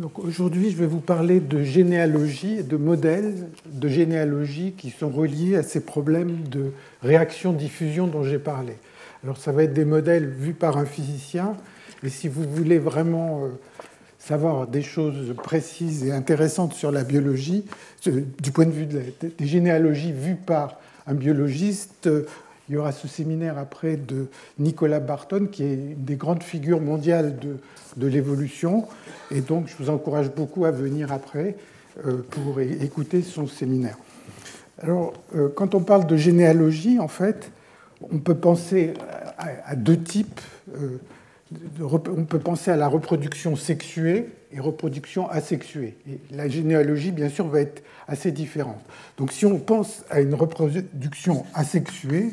Donc aujourd'hui, je vais vous parler de généalogie et de modèles de généalogie qui sont reliés à ces problèmes de réaction-diffusion dont j'ai parlé. Alors ça va être des modèles vus par un physicien, et si vous voulez vraiment savoir des choses précises et intéressantes sur la biologie, du point de vue des généalogies vues par un biologiste, il y aura ce séminaire après de Nicolas Barton, qui est une des grandes figures mondiales de l'évolution. Et donc, je vous encourage beaucoup à venir après pour écouter son séminaire. Alors, quand on parle de généalogie, en fait, on peut penser à deux types. On peut penser à la reproduction sexuée et reproduction asexuée. Et la généalogie, bien sûr, va être assez différente. Donc, si on pense à une reproduction asexuée,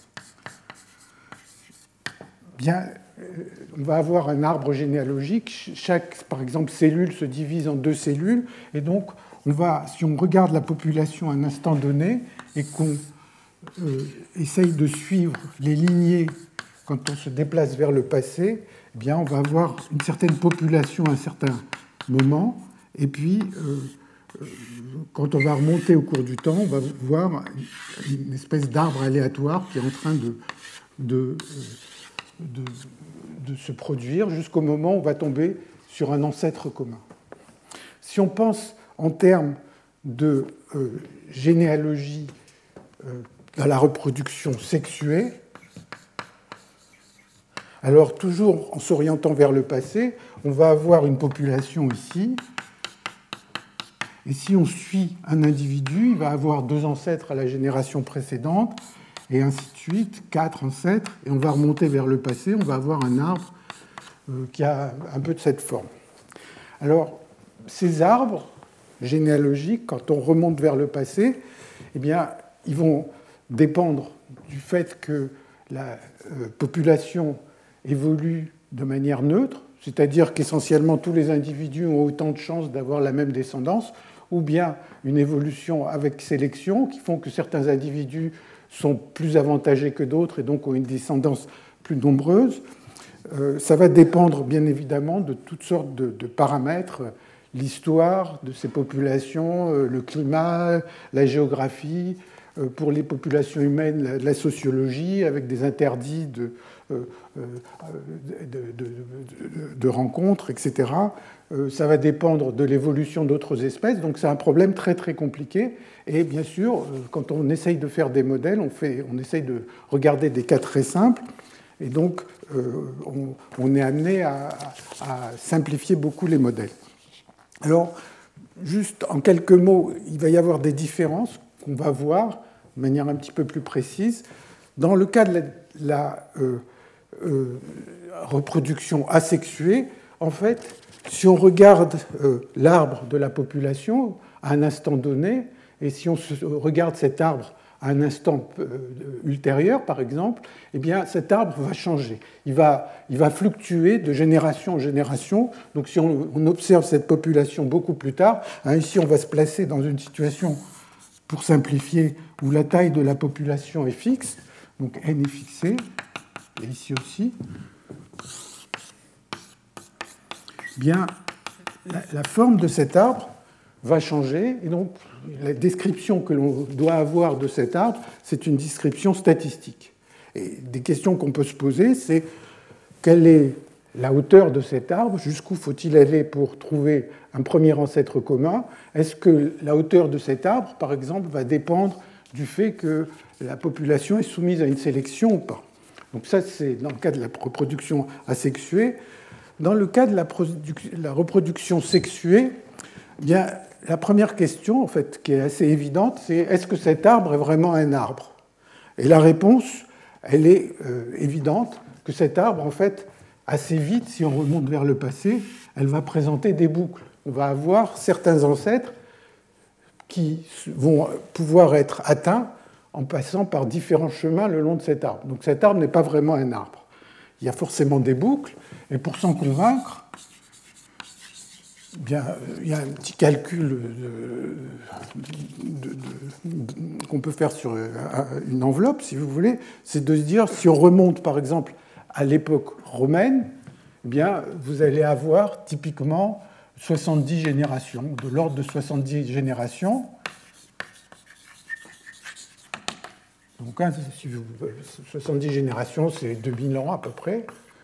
bien, on va avoir un arbre généalogique. Chaque, par exemple, cellule se divise en deux cellules. Et donc, si on regarde la population à un instant donné et qu'on essaye de suivre les lignées quand on se déplace vers le passé, eh bien, on va avoir une certaine population à un certain moment. Et puis, quand on va remonter au cours du temps, on va voir une espèce d'arbre aléatoire qui est en train de se produire jusqu'au moment où on va tomber sur un ancêtre commun. Si on pense en termes de généalogie dans la reproduction sexuée, alors toujours en s'orientant vers le passé, on va avoir une population ici, et si on suit un individu, il va avoir deux ancêtres à la génération précédente, et ainsi de suite, 4 ancêtres, et on va remonter vers le passé, on va avoir un arbre qui a un peu de cette forme. Alors, ces arbres généalogiques, quand on remonte vers le passé, eh bien, ils vont dépendre du fait que la population évolue de manière neutre, c'est-à-dire qu'essentiellement tous les individus ont autant de chances d'avoir la même descendance, ou bien une évolution avec sélection qui font que certains individus sont plus avantagés que d'autres et donc ont une descendance plus nombreuse. Ça va dépendre bien évidemment de toutes sortes de paramètres, l'histoire de ces populations, le climat, la géographie, pour les populations humaines, la sociologie, avec des interdits de rencontres, etc. Ça va dépendre de l'évolution d'autres espèces, donc c'est un problème très très compliqué. Et bien sûr, quand on essaye de faire des modèles, on essaye de regarder des cas très simples, et donc on est amené à simplifier beaucoup les modèles. Alors, juste en quelques mots, il va y avoir des différences qu'on va voir de manière un petit peu plus précise. Dans le cas de la reproduction asexuée, en fait, si on regarde l'arbre de la population à un instant donné, et si on regarde cet arbre à un instant ultérieur, par exemple, eh bien, cet arbre va changer. Il va fluctuer de génération en génération. Donc, si on observe cette population beaucoup plus tard, ici, on va se placer dans une situation, pour simplifier, où la taille de la population est fixe. Donc, n est fixée, et ici aussi. Bien, la forme de cet arbre va changer, et donc la description que l'on doit avoir de cet arbre, c'est une description statistique. Et des questions qu'on peut se poser, c'est quelle est la hauteur de cet arbre, jusqu'où faut-il aller pour trouver un premier ancêtre commun? Est-ce que la hauteur de cet arbre, par exemple, va dépendre du fait que la population est soumise à une sélection ou pas? Donc ça, c'est dans le cas de la reproduction asexuée. Dans le cas de la reproduction sexuée, eh bien, la première question, en fait, qui est assez évidente, c'est est-ce que cet arbre est vraiment un arbre? Et la réponse, elle est évidente, que cet arbre, en fait, assez vite, si on remonte vers le passé, elle va présenter des boucles. On va avoir certains ancêtres qui vont pouvoir être atteints en passant par différents chemins le long de cet arbre. Donc cet arbre n'est pas vraiment un arbre. Il y a forcément des boucles, et pour s'en convaincre, bien, il y a un petit calcul qu'on peut faire sur une enveloppe, si vous voulez, c'est de se dire, si on remonte par exemple à l'époque romaine, eh bien, vous allez avoir typiquement 70 générations, de l'ordre de 70 générations. Donc, 70 générations, c'est 2000 ans à peu près.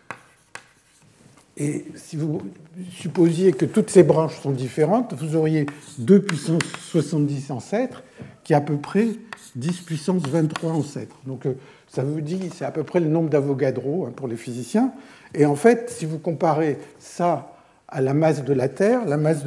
Et si vous supposiez que toutes ces branches sont différentes, vous auriez 2 puissance 70 ancêtres, qui est à peu près 10 puissance 23 ancêtres. Donc, ça vous dit, c'est à peu près le nombre d'Avogadro pour les physiciens. Et en fait, si vous comparez ça à la masse de la Terre,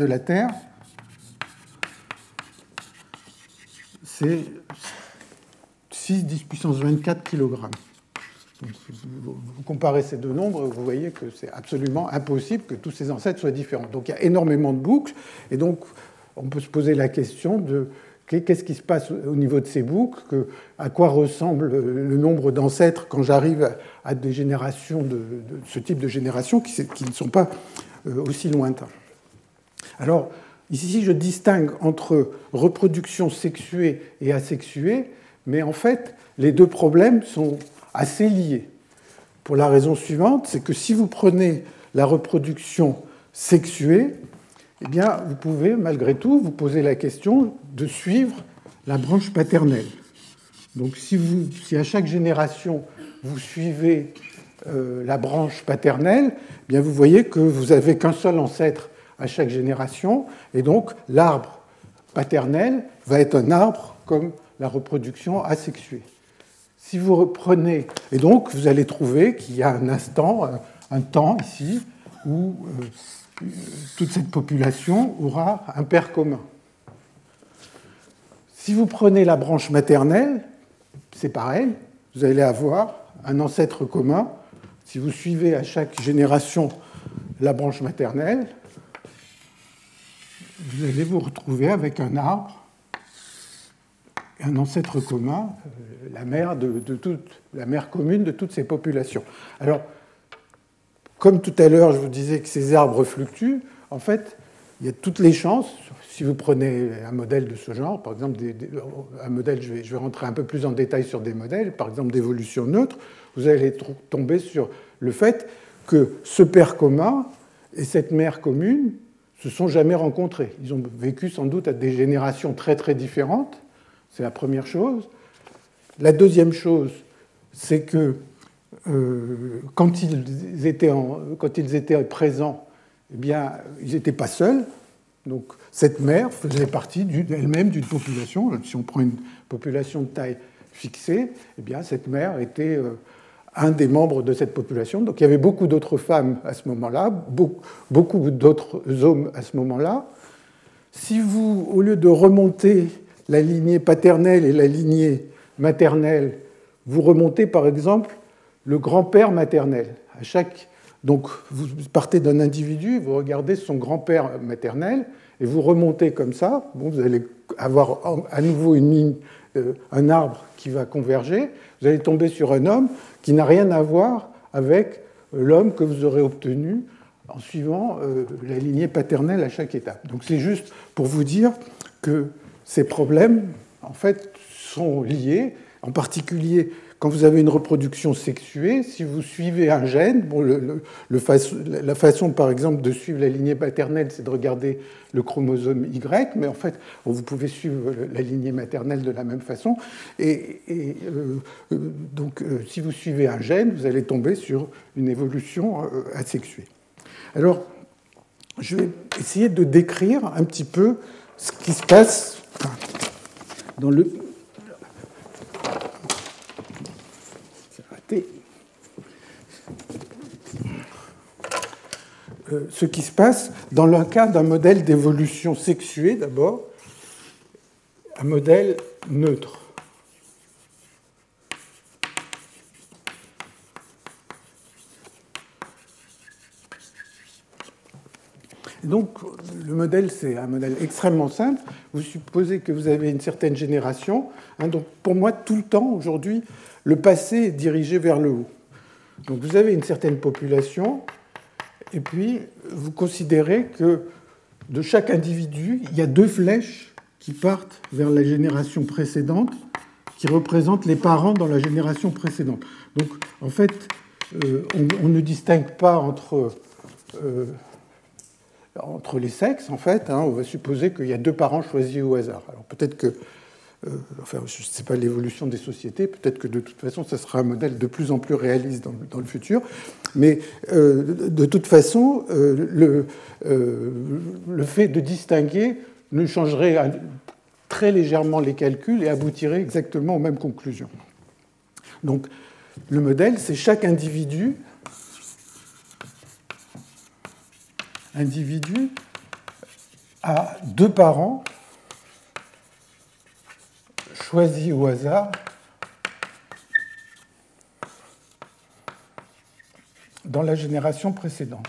c'est 6 10 puissance 24 kg. Donc, si vous comparez ces deux nombres, vous voyez que c'est absolument impossible que tous ces ancêtres soient différents. Donc il y a énormément de boucles, et donc on peut se poser la question de qu'est-ce qui se passe au niveau de ces boucles, à quoi ressemble le nombre d'ancêtres quand j'arrive à des générations de ce type de génération qui ne sont pas aussi lointains. Alors, ici, je distingue entre reproduction sexuée et asexuée, mais en fait, les deux problèmes sont assez liés. Pour la raison suivante, c'est que si vous prenez la reproduction sexuée, eh bien, vous pouvez, malgré tout, vous poser la question de suivre la branche paternelle. Donc, si à chaque génération, vous suivez la branche paternelle, eh bien, vous voyez que vous n'avez qu'un seul ancêtre à chaque génération, et donc l'arbre paternel va être un arbre comme la reproduction asexuée. Si vous reprenez, et donc vous allez trouver qu'il y a un temps ici, où toute cette population aura un père commun. Si vous prenez la branche maternelle, c'est pareil, vous allez avoir un ancêtre commun. Si vous suivez à chaque génération la branche maternelle, vous allez vous retrouver avec un arbre, un ancêtre commun, la mère commune de toutes ces populations. Alors, comme tout à l'heure, je vous disais que ces arbres fluctuent, en fait, il y a toutes les chances, si vous prenez un modèle de ce genre, par exemple, un modèle, je vais rentrer un peu plus en détail sur des modèles, par exemple d'évolution neutre, vous allez tomber sur le fait que ce père commun et cette mère commune ne se sont jamais rencontrés. Ils ont vécu sans doute à des générations très très différentes. C'est la première chose. La deuxième chose, c'est que quand ils étaient présents, eh bien, ils n'étaient pas seuls. Donc, cette mère faisait partie elle-même d'une population. Si on prend une population de taille fixée, eh bien, cette mère était un des membres de cette population. Donc, il y avait beaucoup d'autres femmes à ce moment-là, beaucoup d'autres hommes à ce moment-là. Si vous, au lieu de remonter la lignée paternelle et la lignée maternelle, vous remontez par exemple le grand-père maternel. Donc vous partez d'un individu, vous regardez son grand-père maternel, et vous remontez comme ça, vous allez avoir à nouveau une ligne, un arbre qui va converger, vous allez tomber sur un homme qui n'a rien à voir avec l'homme que vous aurez obtenu en suivant la lignée paternelle à chaque étape. Donc c'est juste pour vous dire que ces problèmes, en fait, sont liés. En particulier, quand vous avez une reproduction sexuée, si vous suivez un gène, la façon, par exemple, de suivre la lignée paternelle, c'est de regarder le chromosome Y, mais en fait, vous pouvez suivre la lignée maternelle de la même façon. Donc, si vous suivez un gène, vous allez tomber sur une évolution asexuée. Alors, je vais essayer de décrire un petit peu ce qui se passe dans le... C'est raté. Ce qui se passe dans le cas d'un modèle d'évolution sexuée, d'abord, un modèle neutre. Donc, le modèle, c'est un modèle extrêmement simple. Vous supposez que vous avez une certaine génération. Donc, pour moi, tout le temps, aujourd'hui, le passé est dirigé vers le haut. Donc, vous avez une certaine population, et puis vous considérez que de chaque individu, il y a deux flèches qui partent vers la génération précédente, qui représentent les parents dans la génération précédente. Donc, en fait, on ne distingue pas entre... entre les sexes, en fait. On va supposer qu'il y a 2 parents choisis au hasard. Alors peut-être que, enfin, je ne sais pas l'évolution des sociétés, peut-être que de toute façon, ça sera un modèle de plus en plus réaliste dans le futur. Mais de toute façon, le fait de distinguer ne changerait très légèrement les calculs et aboutirait exactement aux mêmes conclusions. Donc, le modèle, c'est chaque individu a 2 parents choisis au hasard dans la génération précédente.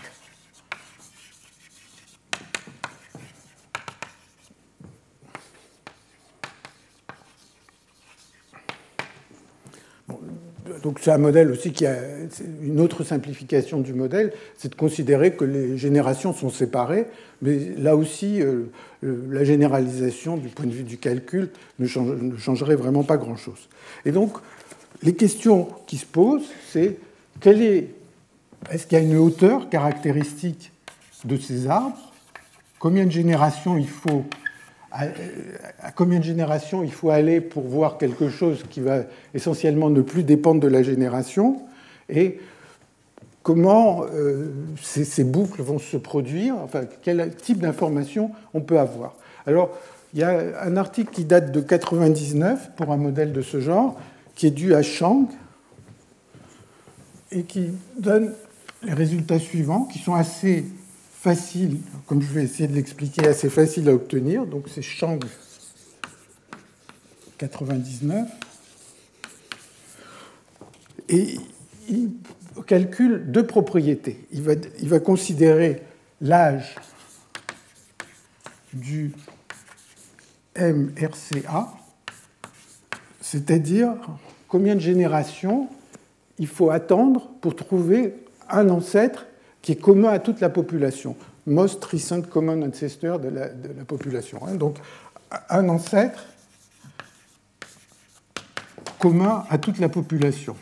Donc c'est un modèle aussi qui a une autre simplification du modèle, c'est de considérer que les générations sont séparées, mais là aussi, la généralisation du point de vue du calcul ne changerait vraiment pas grand-chose. Et donc, les questions qui se posent, c'est est-ce qu'il y a une hauteur caractéristique de ces arbres? Combien de générations il faut à combien de générations il faut aller pour voir quelque chose qui va essentiellement ne plus dépendre de la génération, et comment ces boucles vont se produire, enfin, quel type d'informations on peut avoir. Alors, il y a un article qui date de 1999 pour un modèle de ce genre, qui est dû à Chang, et qui donne les résultats suivants, qui sont assez facile, comme je vais essayer de l'expliquer, assez facile à obtenir. Donc c'est Chang 99. Et il calcule 2 propriétés. Il va considérer l'âge du MRCA, c'est-à-dire combien de générations il faut attendre pour trouver un ancêtre qui est commun à toute la population, most recent common ancestor de la population. Donc, un ancêtre commun à toute la population.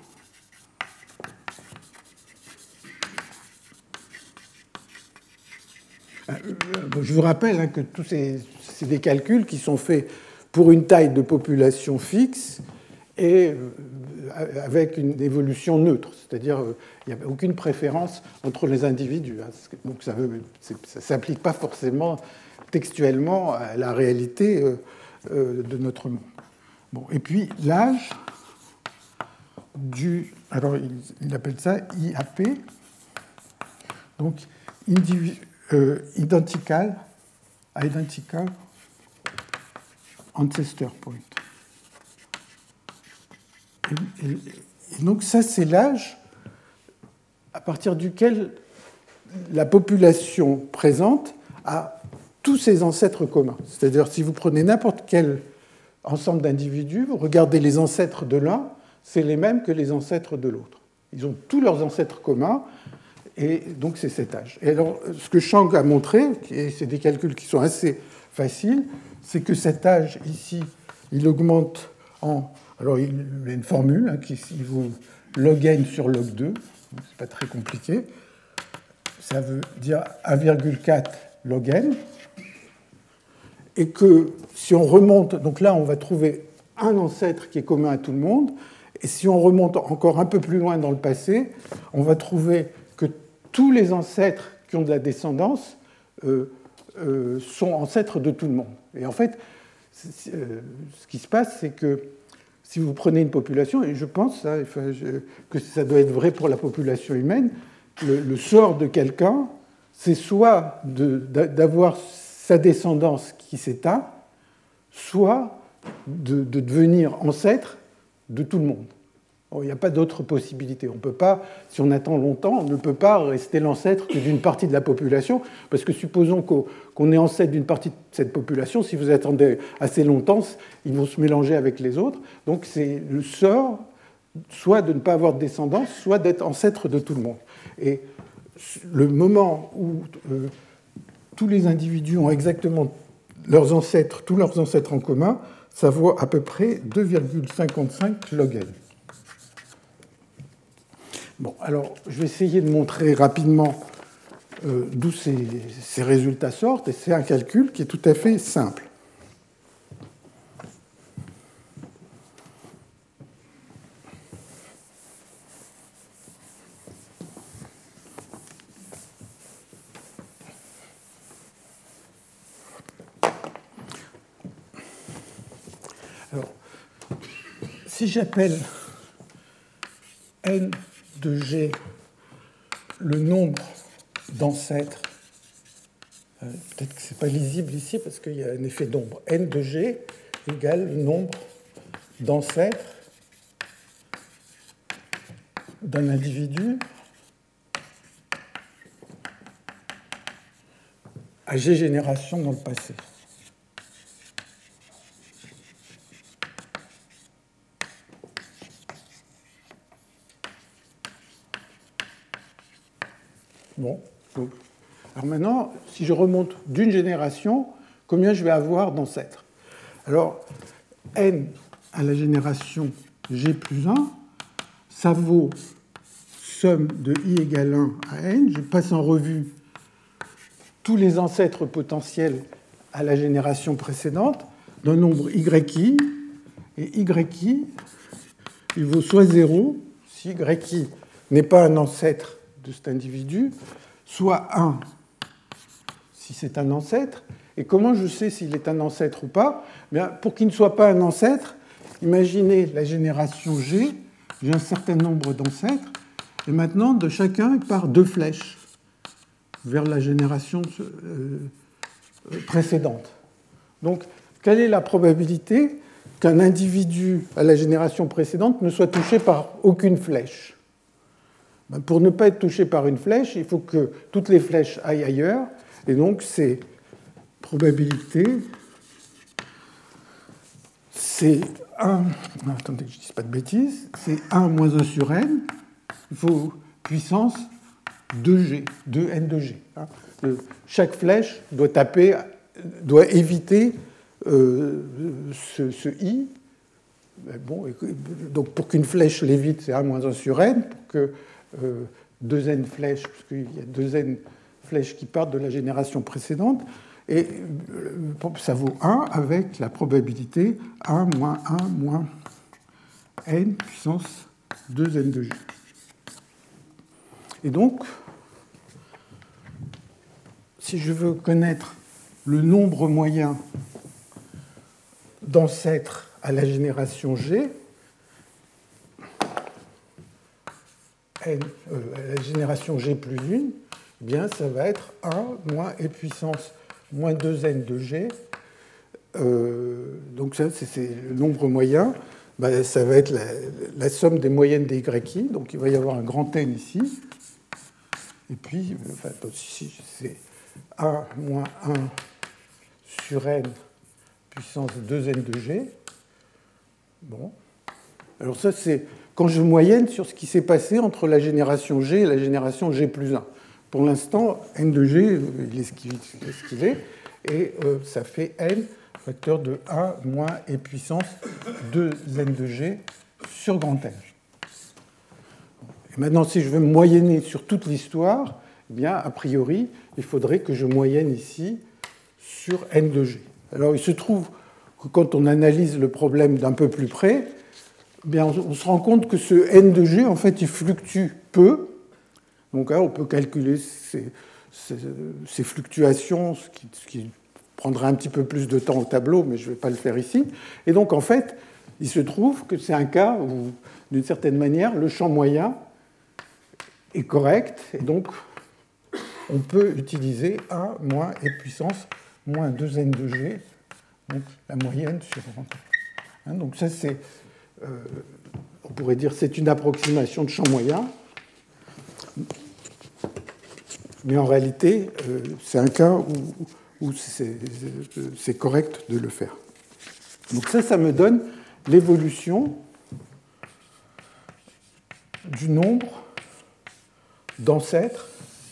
Je vous rappelle que tous c'est des calculs qui sont faits pour une taille de population fixe et avec une évolution neutre, c'est-à-dire il n'y a aucune préférence entre les individus. Donc ça ne s'applique pas forcément textuellement à la réalité de notre monde. Bon, et puis l'âge alors il appelle ça IAP, donc identical ancestor point. Et donc ça, c'est l'âge à partir duquel la population présente a tous ses ancêtres communs. C'est-à-dire, si vous prenez n'importe quel ensemble d'individus, vous regardez les ancêtres de l'un, c'est les mêmes que les ancêtres de l'autre. Ils ont tous leurs ancêtres communs, et donc c'est cet âge. Et alors, ce que Chang a montré, et c'est des calculs qui sont assez faciles, c'est que cet âge, ici, il augmente en... Alors, il y a une formule qui vaut log n sur log 2, c'est pas très compliqué. Ça veut dire 1,4 log n. Et que si on remonte, donc là, on va trouver un ancêtre qui est commun à tout le monde, et si on remonte encore un peu plus loin dans le passé, on va trouver que tous les ancêtres qui ont de la descendance sont ancêtres de tout le monde. Et en fait, ce qui se passe, c'est que si vous prenez une population, et je pense que ça doit être vrai pour la population humaine, le sort de quelqu'un, c'est soit d'avoir sa descendance qui s'éteint, soit de devenir ancêtre de tout le monde. Bon, il n'y a pas d'autre possibilité. On peut pas, si on attend longtemps, on ne peut pas rester l'ancêtre que d'une partie de la population, parce que supposons qu'on est ancêtre d'une partie de cette population, si vous attendez assez longtemps, ils vont se mélanger avec les autres. Donc c'est le sort, soit de ne pas avoir de descendance, soit d'être ancêtre de tout le monde. Et le moment où tous les individus ont exactement leurs ancêtres, tous leurs ancêtres en commun, ça vaut à peu près 2,55 log n. Bon, alors, je vais essayer de montrer rapidement d'où ces résultats sortent, et c'est un calcul qui est tout à fait simple. Alors, si j'appelle n de g le nombre d'ancêtres, peut-être que ce n'est pas lisible ici parce qu'il y a un effet d'ombre, n de g égale le nombre d'ancêtres d'un individu à g générations dans le passé. Bon. Alors maintenant, si je remonte d'une génération, combien je vais avoir d'ancêtres? Alors, n à la génération g plus 1, ça vaut somme de i égale 1 à n. Je passe en revue tous les ancêtres potentiels à la génération précédente d'un nombre yi, et yi, il vaut soit 0, si yi n'est pas un ancêtre de cet individu, soit 1 si c'est un ancêtre. Et comment je sais s'il est un ancêtre ou pas? Bien, pour qu'il ne soit pas un ancêtre, imaginez la génération G, j'ai un certain nombre d'ancêtres, et maintenant, de chacun, il part 2 flèches vers la génération précédente. Donc, quelle est la probabilité qu'un individu à la génération précédente ne soit touché par aucune flèche? Pour ne pas être touché par une flèche, il faut que toutes les flèches aillent ailleurs. Et donc, c'est probabilité, c'est 1, attendez que je ne dise pas de bêtises, c'est 1 moins 1 sur n, il faut puissance 2g, 2n de g. Chaque flèche doit éviter ce i. Bon, donc, pour qu'une flèche l'évite, c'est 1 moins 1 sur n, pour que 2n flèches, parce qu'il y a 2n flèches qui partent de la génération précédente, et ça vaut 1 avec la probabilité 1 moins 1 moins n puissance 2n de g. Et donc, si je veux connaître le nombre moyen d'ancêtres à la génération g, à la génération g plus 1, eh bien, ça va être 1 moins e puissance moins 2n de g. Donc ça, c'est le nombre moyen. Ben, ça va être la somme des moyennes des yi. Donc il va y avoir un grand N ici. Et puis, enfin, ici, c'est 1 moins 1 sur n puissance 2n de g. Bon. Alors ça, c'est quand je moyenne sur ce qui s'est passé entre la génération G et la génération G plus 1. Pour l'instant, n de G, il est ce qu'il est, et ça fait n facteur de 1 moins e puissance 2n de G sur grand N. Et maintenant, si je veux moyenner sur toute l'histoire, eh bien, a priori, il faudrait que je moyenne ici sur n de G. Alors, il se trouve que quand on analyse le problème d'un peu plus près, eh bien, on se rend compte que ce n de G, en fait, il fluctue peu. Donc là, on peut calculer ces fluctuations, ce qui prendra un petit peu plus de temps au tableau, mais je ne vais pas le faire ici. Et donc, en fait, il se trouve que c'est un cas où, d'une certaine manière, le champ moyen est correct, et donc on peut utiliser 1 moins e puissance moins 2n de g, donc la moyenne sur... Donc ça, c'est... on pourrait dire c'est une approximation de champ moyen. Mais en réalité, c'est un cas où c'est correct de le faire. Donc ça me donne l'évolution du nombre d'ancêtres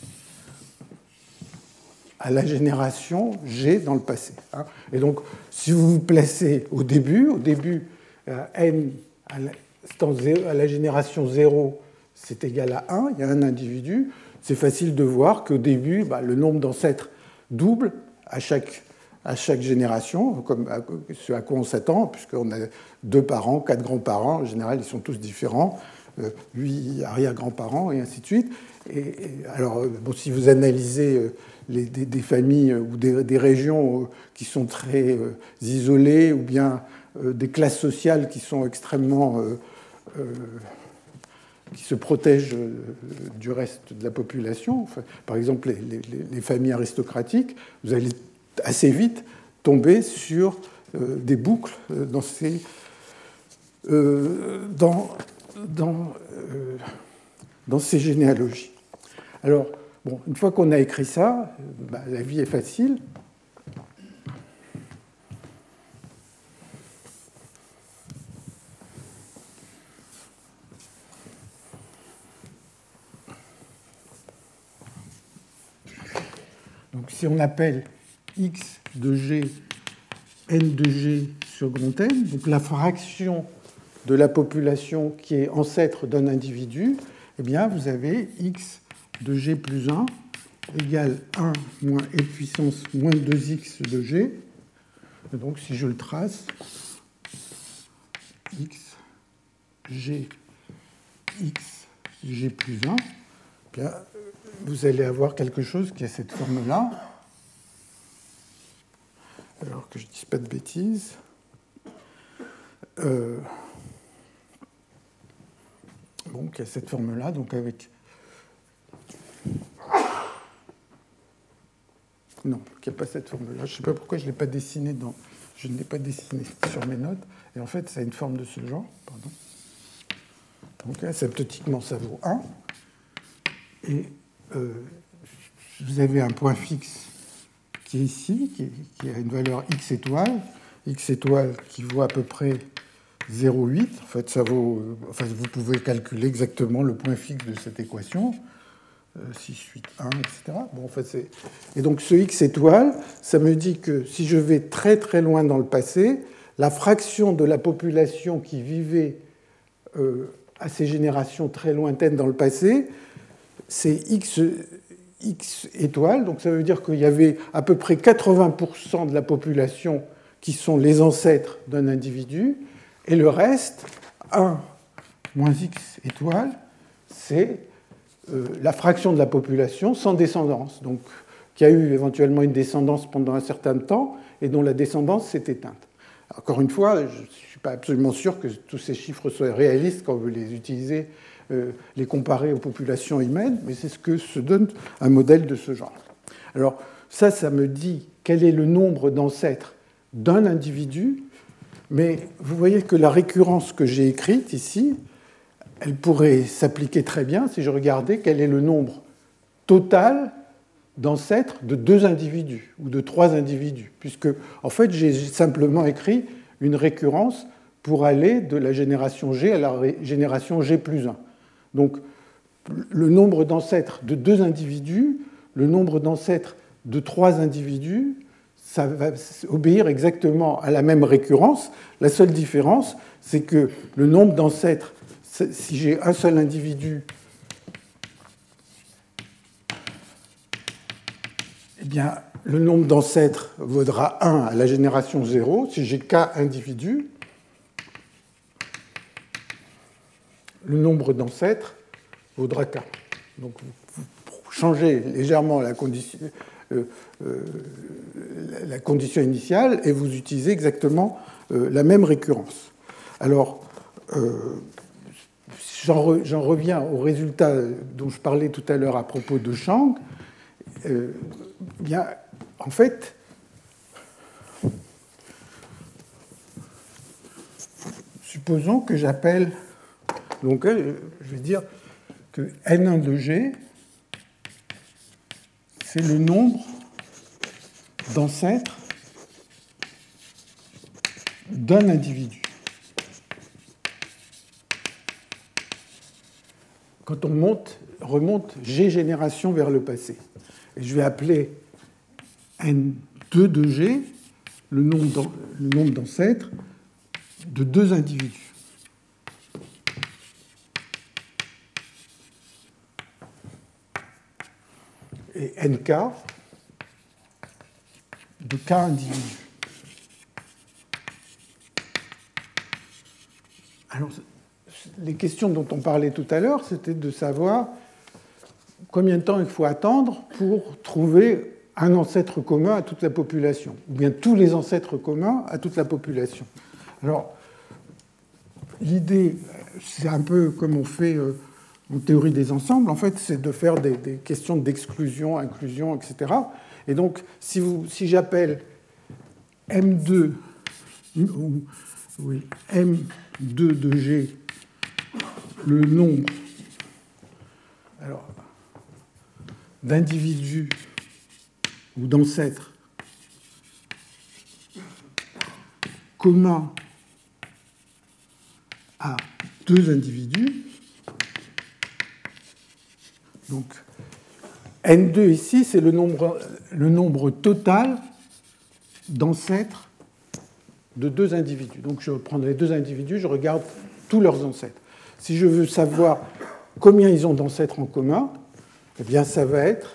à la génération G dans le passé. Et donc, si vous vous placez au début, n à la génération 0, c'est égal à 1, il y a un individu, c'est facile de voir qu'au début, le nombre d'ancêtres double à chaque génération, comme ce à quoi on s'attend, puisqu'on a 2 parents, 4 grands-parents, en général, ils sont tous différents, 8 arrière-grands-parents, et ainsi de suite. Alors, si vous analysez des familles ou des régions qui sont très isolées, ou bien des classes sociales qui sont extrêmement... qui se protègent du reste de la population, enfin, par exemple les familles aristocratiques, vous allez assez vite tomber sur des boucles dans ces généalogies. Alors, bon, une fois qu'on a écrit ça, la vie est facile. Donc, si on appelle x de g n de g sur grand N, donc la fraction de la population qui est ancêtre d'un individu, eh bien, vous avez x de g plus 1 égale 1 moins e puissance moins 2x de g. Et donc, si je le trace, x g plus 1, eh bien, vous allez avoir quelque chose qui a cette forme-là. Alors que je ne dise pas de bêtises. Qui a cette forme-là, donc avec... Non, qui n'a pas cette forme-là. Je ne sais pas pourquoi je ne l'ai pas dessiné Je ne l'ai pas dessiné sur mes notes. Et en fait, ça a une forme de ce genre. Pardon. Donc, asymptotiquement, ça vaut 1. Et vous avez un point fixe qui est ici, qui a une valeur x étoile qui vaut à peu près 0,8. En fait, ça vaut, vous pouvez calculer exactement le point fixe de cette équation, 6, 8, 1, etc. Bon, en fait, et donc ce x étoile, ça me dit que si je vais très très loin dans le passé, la fraction de la population qui vivait à ces générations très lointaines dans le passé, c'est x étoile, donc ça veut dire qu'il y avait à peu près 80% de la population qui sont les ancêtres d'un individu, et le reste, 1 moins x étoile, c'est la fraction de la population sans descendance, donc qui a eu éventuellement une descendance pendant un certain temps et dont la descendance s'est éteinte. Encore une fois, je ne suis pas absolument sûr que tous ces chiffres soient réalistes quand on veut les utiliser, les comparer aux populations humaines, mais c'est ce que se donne un modèle de ce genre. Alors ça me dit quel est le nombre d'ancêtres d'un individu, mais vous voyez que la récurrence que j'ai écrite ici, elle pourrait s'appliquer très bien si je regardais quel est le nombre total d'ancêtres de 2 individus ou de 3 individus, puisque en fait j'ai simplement écrit une récurrence pour aller de la génération G à la génération G plus 1. Donc le nombre d'ancêtres de 2 individus, le nombre d'ancêtres de 3 individus, ça va obéir exactement à la même récurrence. La seule différence, c'est que le nombre d'ancêtres, si j'ai un seul individu, eh bien, le nombre d'ancêtres vaudra 1 à la génération 0. Si j'ai k individus, le nombre d'ancêtres vaudra k. Donc, vous changez légèrement la condition initiale et vous utilisez exactement la même récurrence. Alors, j'en reviens au résultat dont je parlais tout à l'heure à propos de Chang. Bien, en fait, supposons que j'appelle, donc je vais dire que N1 de G, c'est le nombre d'ancêtres d'un individu. Quand on remonte G générations vers le passé. Et je vais appeler N2 de G le nombre d'ancêtres de 2 individus. et nk de k individus. Alors, les questions dont on parlait tout à l'heure, c'était de savoir combien de temps il faut attendre pour trouver un ancêtre commun à toute la population, ou bien tous les ancêtres communs à toute la population. Alors, l'idée, c'est un peu comme on fait en théorie des ensembles, en fait, c'est de faire des questions d'exclusion, inclusion, etc. Et donc, si j'appelle M2, oui, M2 de G, le nombre d'individus ou d'ancêtres communs à deux individus, donc N2 ici, c'est le nombre total d'ancêtres de deux individus. Donc je prends les deux individus, je regarde tous leurs ancêtres. Si je veux savoir combien ils ont d'ancêtres en commun, eh bien ça va être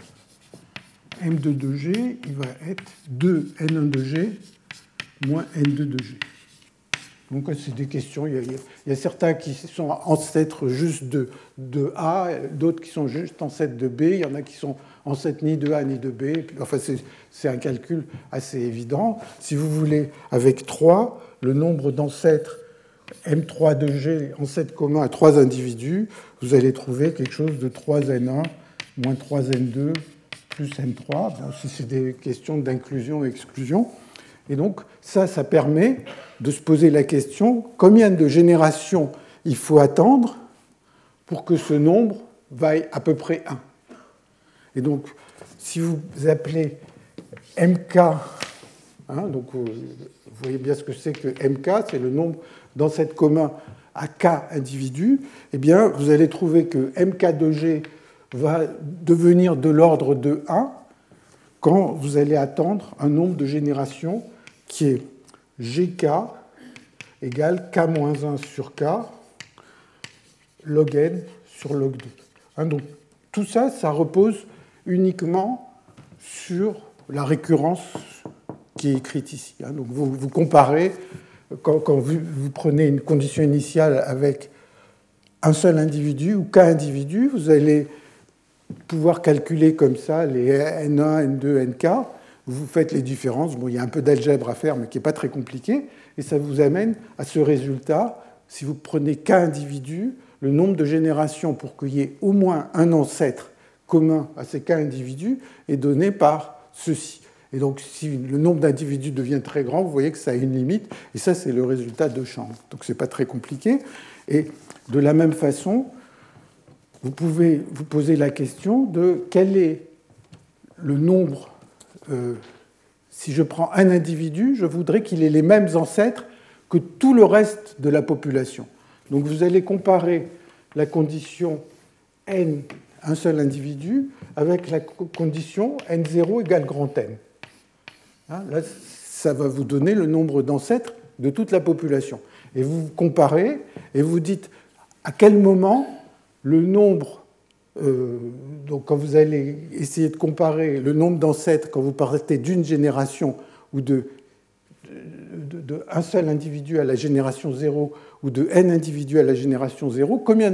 M2 de G, il va être 2N1 de G moins N2 de G. Donc c'est des questions, il y a certains qui sont ancêtres juste de A, d'autres qui sont juste ancêtres de B, il y en a qui sont ancêtres ni de A ni de B. Enfin, c'est un calcul assez évident. Si vous voulez, avec 3, le nombre d'ancêtres M3 de G, ancêtres communs à 3 individus, vous allez trouver quelque chose de 3N1 moins 3N2 plus N3. Si c'est des questions d'inclusion et exclusion. Et donc, ça permet de se poser la question combien de générations il faut attendre pour que ce nombre vaille à peu près 1. Et donc, si vous appelez MK, donc vous voyez bien ce que c'est que MK, c'est le nombre d'ancêtres communs à K individus, eh bien, vous allez trouver que MK de G va devenir de l'ordre de 1 quand vous allez attendre un nombre de générations qui est GK égale K-1 sur K log n sur log 2. Donc tout ça, ça repose uniquement sur la récurrence qui est écrite ici. Donc vous comparez, quand vous prenez une condition initiale avec un seul individu ou K individus, vous allez pouvoir calculer comme ça les N1, N2, Nk. Vous faites les différences. Bon, il y a un peu d'algèbre à faire, mais qui n'est pas très compliqué. Et ça vous amène à ce résultat. Si vous prenez K individus, le nombre de générations pour qu'il y ait au moins un ancêtre commun à ces K individus est donné par ceci. Et donc, si le nombre d'individus devient très grand, vous voyez que ça a une limite. Et ça, c'est le résultat de Chang. Donc, ce n'est pas très compliqué. Et de la même façon, vous pouvez vous poser la question de quel est le nombre. Si je prends un individu, je voudrais qu'il ait les mêmes ancêtres que tout le reste de la population. Donc vous allez comparer la condition n, un seul individu, avec la condition n0 égale grand N. Là, ça va vous donner le nombre d'ancêtres de toute la population. Et vous comparez et vous dites à quel moment le nombre. Donc, quand vous allez essayer de comparer le nombre d'ancêtres quand vous partez d'une génération ou de un seul individu à la génération 0 ou de n individus à la génération 0, combien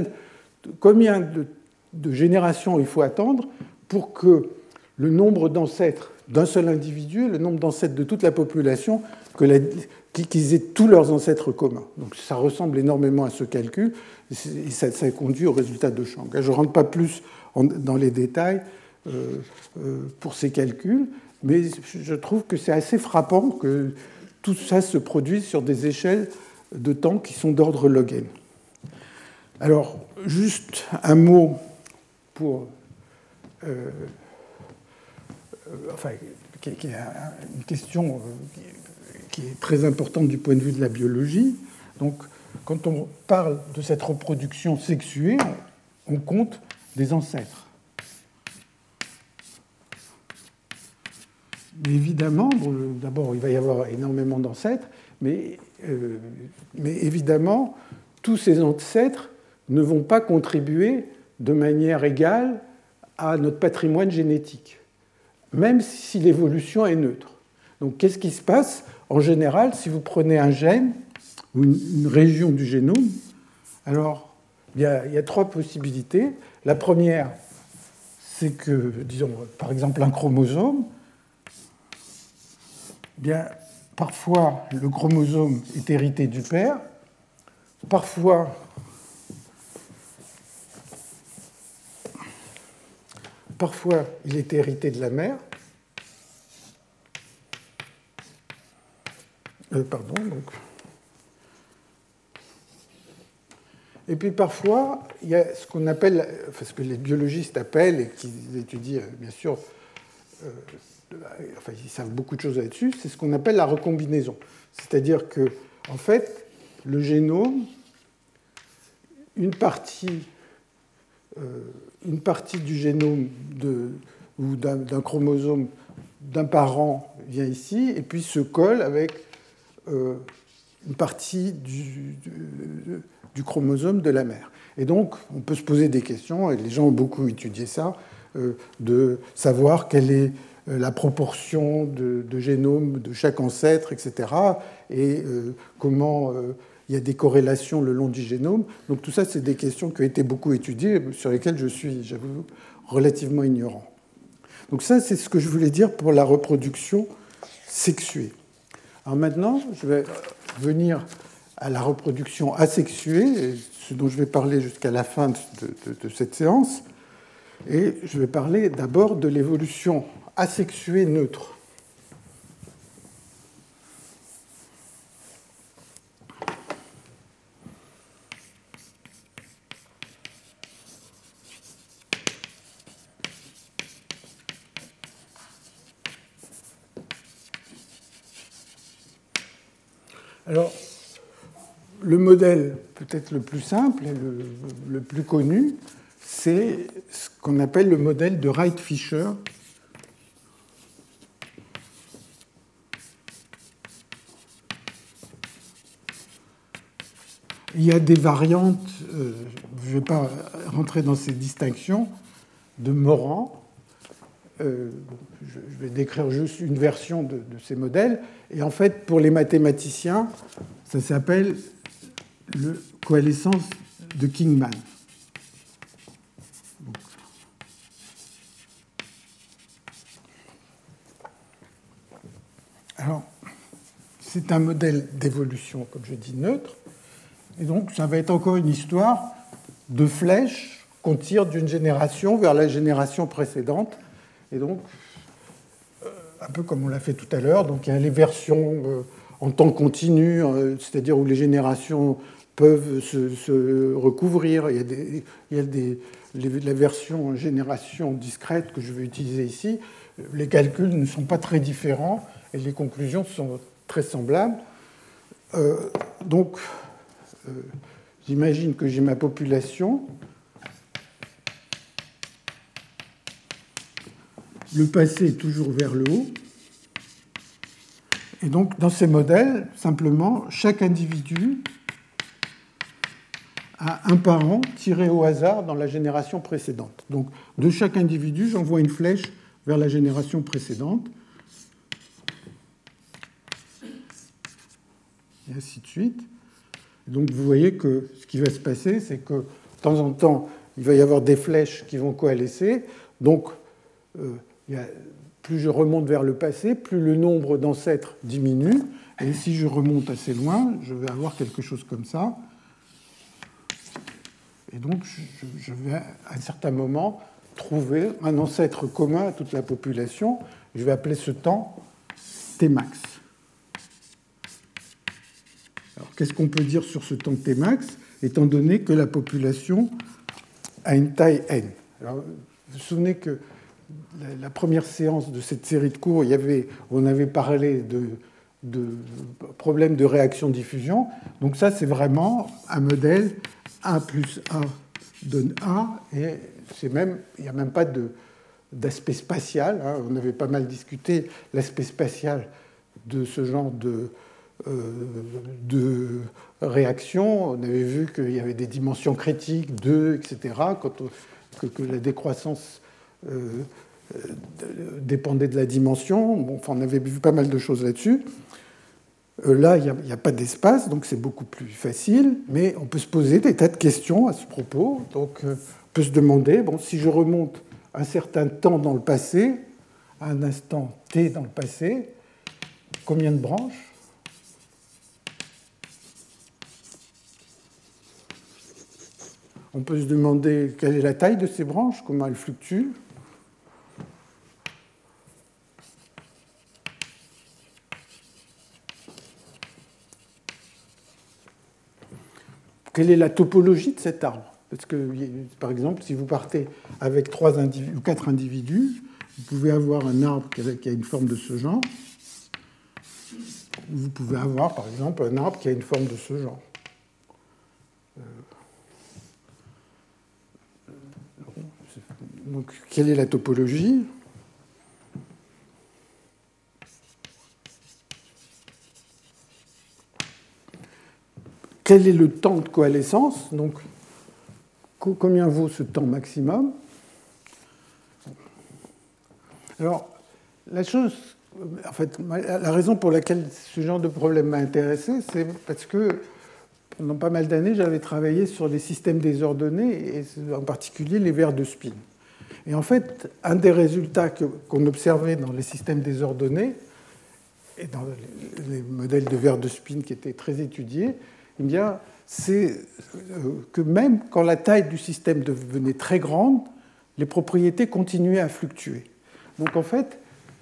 de générations il faut attendre pour que le nombre d'ancêtres d'un seul individu, le nombre d'ancêtres de toute la population, qu'ils aient tous leurs ancêtres communs. Donc ça ressemble énormément à ce calcul, et ça conduit au résultat de Chang. Je ne rentre pas plus dans les détails pour ces calculs, mais je trouve que c'est assez frappant que tout ça se produise sur des échelles de temps qui sont d'ordre log n. Alors, juste un mot pour... qui est une question qui est très importante du point de vue de la biologie. Donc, quand on parle de cette reproduction sexuée, on compte des ancêtres. Mais évidemment, d'abord, il va y avoir énormément d'ancêtres, mais évidemment, tous ces ancêtres ne vont pas contribuer de manière égale à notre patrimoine génétique, même si l'évolution est neutre. Donc qu'est-ce qui se passe? En général, si vous prenez un gène ou une région du génome, alors il y a trois possibilités. La première, c'est que, disons, par exemple, un chromosome, bien, parfois le chromosome est hérité du père, parfois il est hérité de la mère. Pardon, donc. Et puis parfois, il y a ce qu'on appelle, enfin, ce que les biologistes appellent, et qui étudient bien sûr, enfin, ils savent beaucoup de choses là-dessus, c'est ce qu'on appelle la recombinaison. C'est-à-dire que, en fait, le génome, une partie du génome ou d'un chromosome d'un parent vient ici, et puis se colle avec une partie du chromosome de la mère. Et donc, on peut se poser des questions, et les gens ont beaucoup étudié ça, de savoir quelle est la proportion de génome de chaque ancêtre, etc., et comment il y a des corrélations le long du génome. Donc tout ça, c'est des questions qui ont été beaucoup étudiées, sur lesquelles je suis, j'avoue, relativement ignorant. Donc ça, c'est ce que je voulais dire pour la reproduction sexuée. Alors maintenant, je vais venir à la reproduction asexuée, ce dont je vais parler jusqu'à la fin de cette séance. Et je vais parler d'abord de l'évolution asexuée neutre. Alors, le modèle peut-être le plus simple et le plus connu, c'est ce qu'on appelle le modèle de Wright-Fisher. Il y a des variantes, je ne vais pas rentrer dans ces distinctions, de Morand. Je vais décrire juste une version de ces modèles. Et en fait, pour les mathématiciens, ça s'appelle la coalescence de Kingman. Alors, c'est un modèle d'évolution, comme je dis, neutre. Et donc, ça va être encore une histoire de flèches qu'on tire d'une génération vers la génération précédente. Et donc, un peu comme on l'a fait tout à l'heure, donc il y a les versions en temps continu, c'est-à-dire où les générations peuvent se recouvrir. Il y a la version génération discrète que je vais utiliser ici. Les calculs ne sont pas très différents et les conclusions sont très semblables. Donc, j'imagine que j'ai ma population. Le passé est toujours vers le haut. Et donc, dans ces modèles, simplement, chaque individu a un parent tiré au hasard dans la génération précédente. Donc, de chaque individu, j'envoie une flèche vers la génération précédente. Et ainsi de suite. Donc, vous voyez que ce qui va se passer, c'est que, de temps en temps, il va y avoir des flèches qui vont coalescer. Donc, plus je remonte vers le passé, plus le nombre d'ancêtres diminue. Et si je remonte assez loin, je vais avoir quelque chose comme ça. Et donc, je vais, à un certain moment, trouver un ancêtre commun à toute la population. Je vais appeler ce temps Tmax. Alors, qu'est-ce qu'on peut dire sur ce temps Tmax, étant donné que la population a une taille n? Alors, vous vous souvenez que la première séance de cette série de cours, on avait parlé de problèmes de réaction-diffusion. Donc ça, c'est vraiment un modèle A plus A donne A, et il n'y a même pas d'aspect spatial. Hein. On avait pas mal discuté l'aspect spatial de ce genre de réaction. On avait vu qu'il y avait des dimensions critiques, 2, etc., que la décroissance dépendait de la dimension. Bon, enfin, on avait vu pas mal de choses là-dessus. Là, il n'y a pas d'espace, donc c'est beaucoup plus facile, mais on peut se poser des tas de questions à ce propos. Donc, on peut se demander, bon, si je remonte un certain temps dans le passé, à un instant t dans le passé, combien de branches? On peut se demander quelle est la taille de ces branches, comment elles fluctuent. Quelle est la topologie de cet arbre? Parce que, par exemple, si vous partez avec 3 ou 4 individus, vous pouvez avoir un arbre qui a une forme de ce genre. Vous pouvez avoir, par exemple, un arbre qui a une forme de ce genre. Donc, quelle est la topologie? Quel est le temps de coalescence? Donc, combien vaut ce temps maximum? Alors, la chose, en fait, la raison pour laquelle ce genre de problème m'a intéressé, c'est parce que pendant pas mal d'années, j'avais travaillé sur les systèmes désordonnés, et en particulier les verres de spin. Et en fait, un des résultats qu'on observait dans les systèmes désordonnés, et dans les modèles de verres de spin qui étaient très étudiés, eh bien, c'est que même quand la taille du système devenait très grande, les propriétés continuaient à fluctuer. Donc en fait,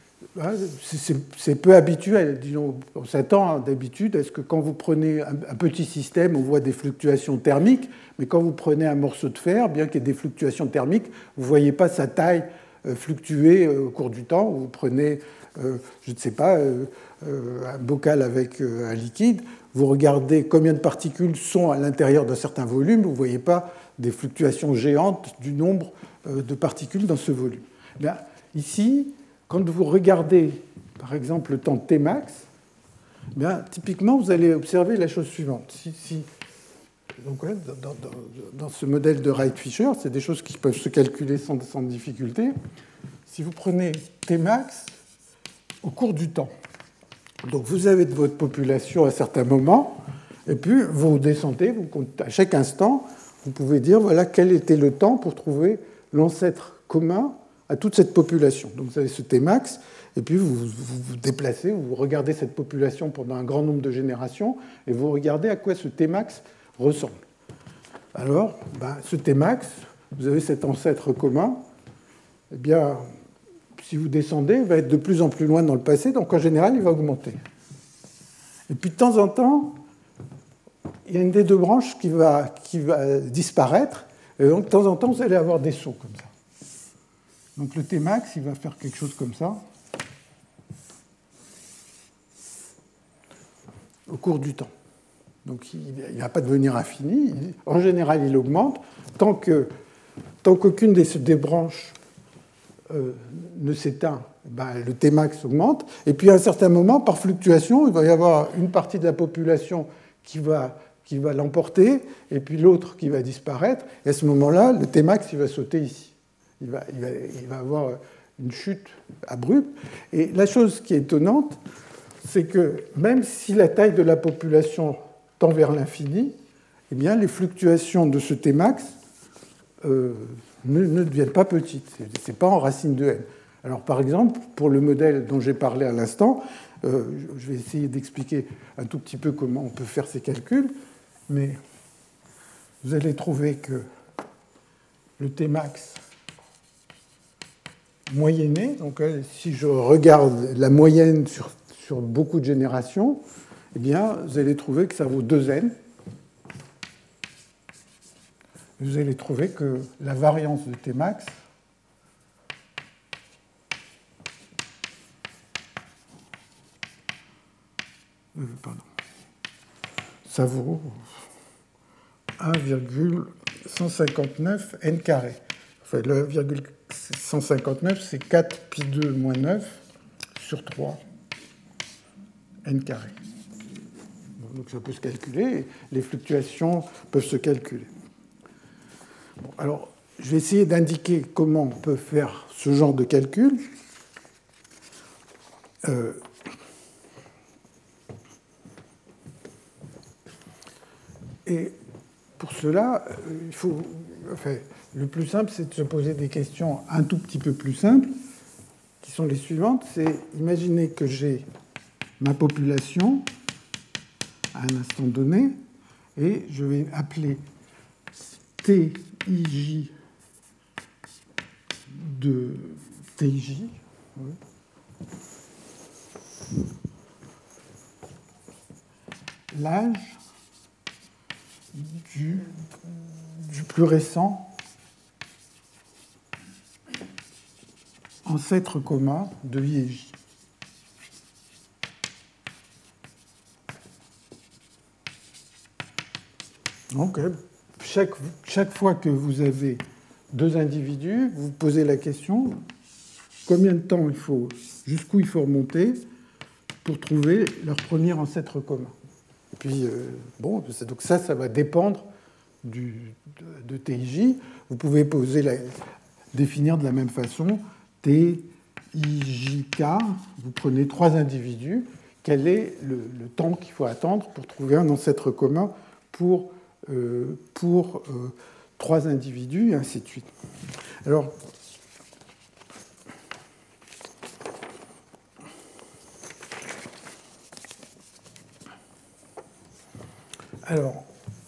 c'est peu habituel. Disons, on s'attend d'habitude à ce que quand vous prenez un petit système, on voit des fluctuations thermiques, mais quand vous prenez un morceau de fer, bien qu'il y ait des fluctuations thermiques, vous ne voyez pas sa taille fluctuer au cours du temps. Vous prenez, je ne sais pas, un bocal avec un liquide, vous regardez combien de particules sont à l'intérieur d'un certain volume, vous ne voyez pas des fluctuations géantes du nombre de particules dans ce volume. Bien, ici, quand vous regardez, par exemple, le temps Tmax, bien, typiquement, vous allez observer la chose suivante. Donc, ouais, dans ce modèle de Wright-Fisher, c'est des choses qui peuvent se calculer sans difficulté. Si vous prenez Tmax au cours du temps, donc vous avez de votre population à certains moments, et puis vous descendez, à chaque instant, vous pouvez dire voilà quel était le temps pour trouver l'ancêtre commun à toute cette population. Donc vous avez ce Tmax, et puis vous vous déplacez, vous regardez cette population pendant un grand nombre de générations, et vous regardez à quoi ce Tmax ressemble. Alors, ce Tmax, vous avez cet ancêtre commun, eh bien, si vous descendez, il va être de plus en plus loin dans le passé, donc en général, il va augmenter. Et puis de temps en temps, il y a une des deux branches qui va disparaître, et donc de temps en temps, vous allez avoir des sauts comme ça. Donc le Tmax, il va faire quelque chose comme ça, au cours du temps. Donc il ne va pas devenir infini. En général, il augmente tant qu'aucune des branches ne s'éteint, le Tmax augmente. Et puis à un certain moment, par fluctuation, il va y avoir une partie de la population qui va l'emporter, et puis l'autre qui va disparaître. Et à ce moment-là, le Tmax, il va sauter ici. Il va avoir une chute abrupte. Et la chose qui est étonnante, c'est que même si la taille de la population tend vers l'infini, eh bien, les fluctuations de ce Tmax ne deviennent pas petites. Ce n'est pas en racine de n. Alors, par exemple, pour le modèle dont j'ai parlé à l'instant, je vais essayer d'expliquer un tout petit peu comment on peut faire ces calculs, mais vous allez trouver que le Tmax moyenné, donc si je regarde la moyenne sur beaucoup de générations, eh bien, vous allez trouver que ça vaut 2n. Vous allez trouver que la variance de Tmax ça vaut 1,159 n carré. Enfin, le 159, c'est 4 pi 2 moins 9 sur 3 n carré. Donc ça peut se calculer, et les fluctuations peuvent se calculer. Bon, alors, je vais essayer d'indiquer comment on peut faire ce genre de calcul. Et pour cela, il faut, enfin, le plus simple, c'est de se poser des questions un tout petit peu plus simples, qui sont les suivantes. C'est imaginer que j'ai ma population à un instant donné, et je vais appeler TIJ de TIJ. L'âge du plus récent ancêtre commun de IJ. Donc, chaque fois que vous avez deux individus, vous posez la question combien de temps il faut, jusqu'où il faut remonter pour trouver leur premier ancêtre commun. Et puis, bon, donc ça va dépendre de TIJ. Vous pouvez définir de la même façon TIJK. Vous prenez trois individus. Quel est le temps qu'il faut attendre pour trouver un ancêtre commun pour trois individus, et ainsi de suite. Alors,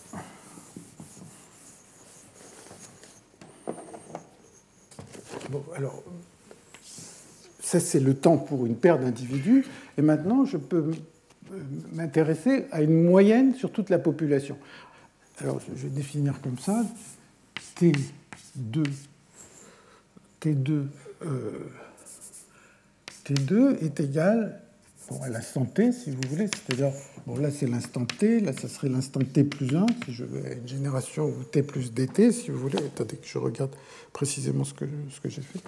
ça c'est le temps pour une paire d'individus, et maintenant je peux m'intéresser à une moyenne sur toute la population. Alors, je vais définir comme ça, T2 est égal à l'instant T, si vous voulez, c'est-à-dire, bon, là c'est l'instant T, là ça serait l'instant T plus 1, si je veux une génération, ou T plus dt, si vous voulez. Attendez que je regarde précisément ce que j'ai fait.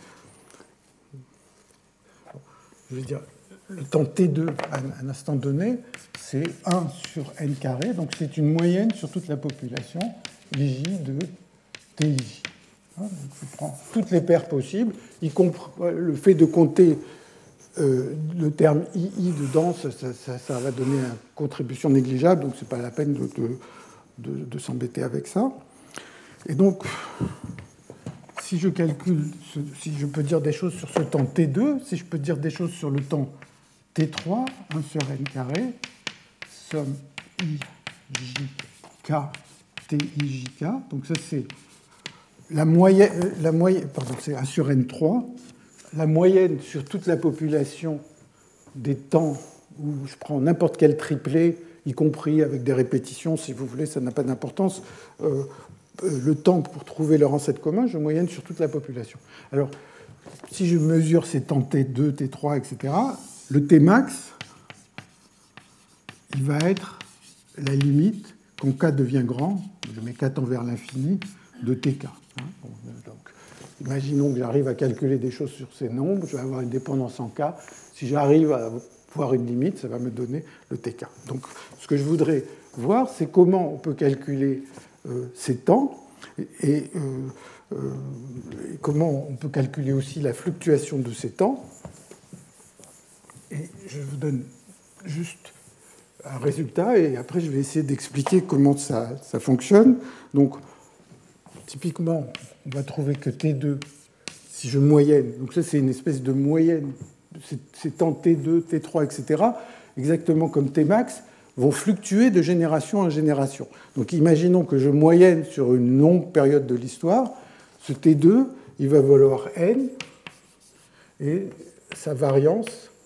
Je vais dire, le temps T2 à un instant donné, c'est 1 sur n carré, donc c'est une moyenne sur toute la population, IJ de TIJ. Donc je prends toutes les paires possibles, y compris le fait de compter le terme II dedans, ça va donner une contribution négligeable, donc ce n'est pas la peine de s'embêter avec ça. Et donc, si je calcule, si je peux dire des choses sur ce temps T2, si je peux dire des choses sur le temps T3, 1 sur n carré, somme IJK, TIJK, donc ça c'est la moyenne, pardon, c'est 1 sur n3, la moyenne sur toute la population des temps où je prends n'importe quel triplet, y compris avec des répétitions, si vous voulez, ça n'a pas d'importance. Le temps pour trouver leur ancêtre commun, je moyenne sur toute la population. Alors, si je mesure ces temps T2, T3, etc., le Tmax, il va être la limite, quand K devient grand, je mets K tend vers l'infini, de Tk. Donc, imaginons que j'arrive à calculer des choses sur ces nombres, je vais avoir une dépendance en K. Si j'arrive à voir une limite, ça va me donner le Tk. Donc, ce que je voudrais voir, c'est comment on peut calculer ces temps et comment on peut calculer aussi la fluctuation de ces temps. Et je vous donne juste un résultat et après je vais essayer d'expliquer comment ça fonctionne. Donc, typiquement, on va trouver que T2, si je moyenne, donc ça c'est une espèce de moyenne, ces temps T2, T3, etc., exactement comme Tmax, vont fluctuer de génération en génération. Donc imaginons que je moyenne sur une longue période de l'histoire, ce T2, il va valoir n, et sa variance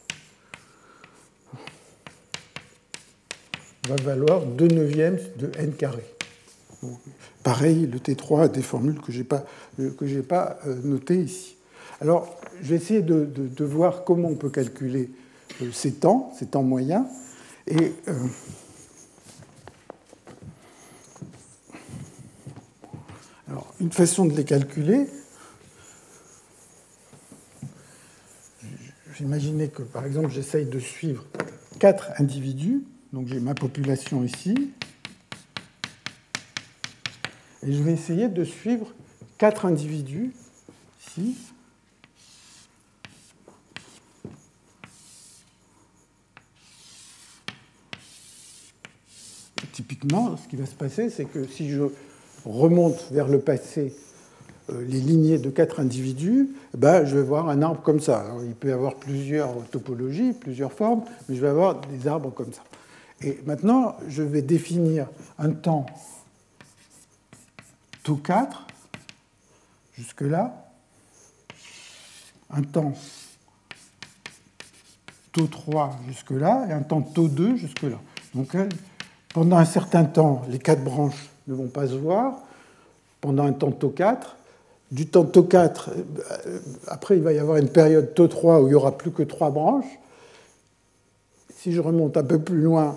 va valoir 2/9 de n carré. Bon, pareil, le T3 a des formules que je n'ai pas notées ici. Alors, je vais essayer de voir comment on peut calculer ces temps moyens. Et alors, une façon de les calculer, j'imaginais que, par exemple, j'essaye de suivre 4 individus. Donc, j'ai ma population ici. Et je vais essayer de suivre 4 individus, ici. Et typiquement, ce qui va se passer, c'est que si je remonte vers le passé les lignées de 4 individus, ben, je vais avoir un arbre comme ça. Alors, il peut y avoir plusieurs topologies, plusieurs formes, mais je vais avoir des arbres comme ça. Et maintenant, je vais définir un temps tau 4 jusque-là, un temps tau 3 jusque-là, et un temps tau 2 jusque-là. Donc, pendant un certain temps, les 4 branches ne vont pas se voir. Pendant un temps tau 4, du temps tau 4, après il va y avoir une période tau 3 où il n'y aura plus que 3 branches. Si je remonte un peu plus loin,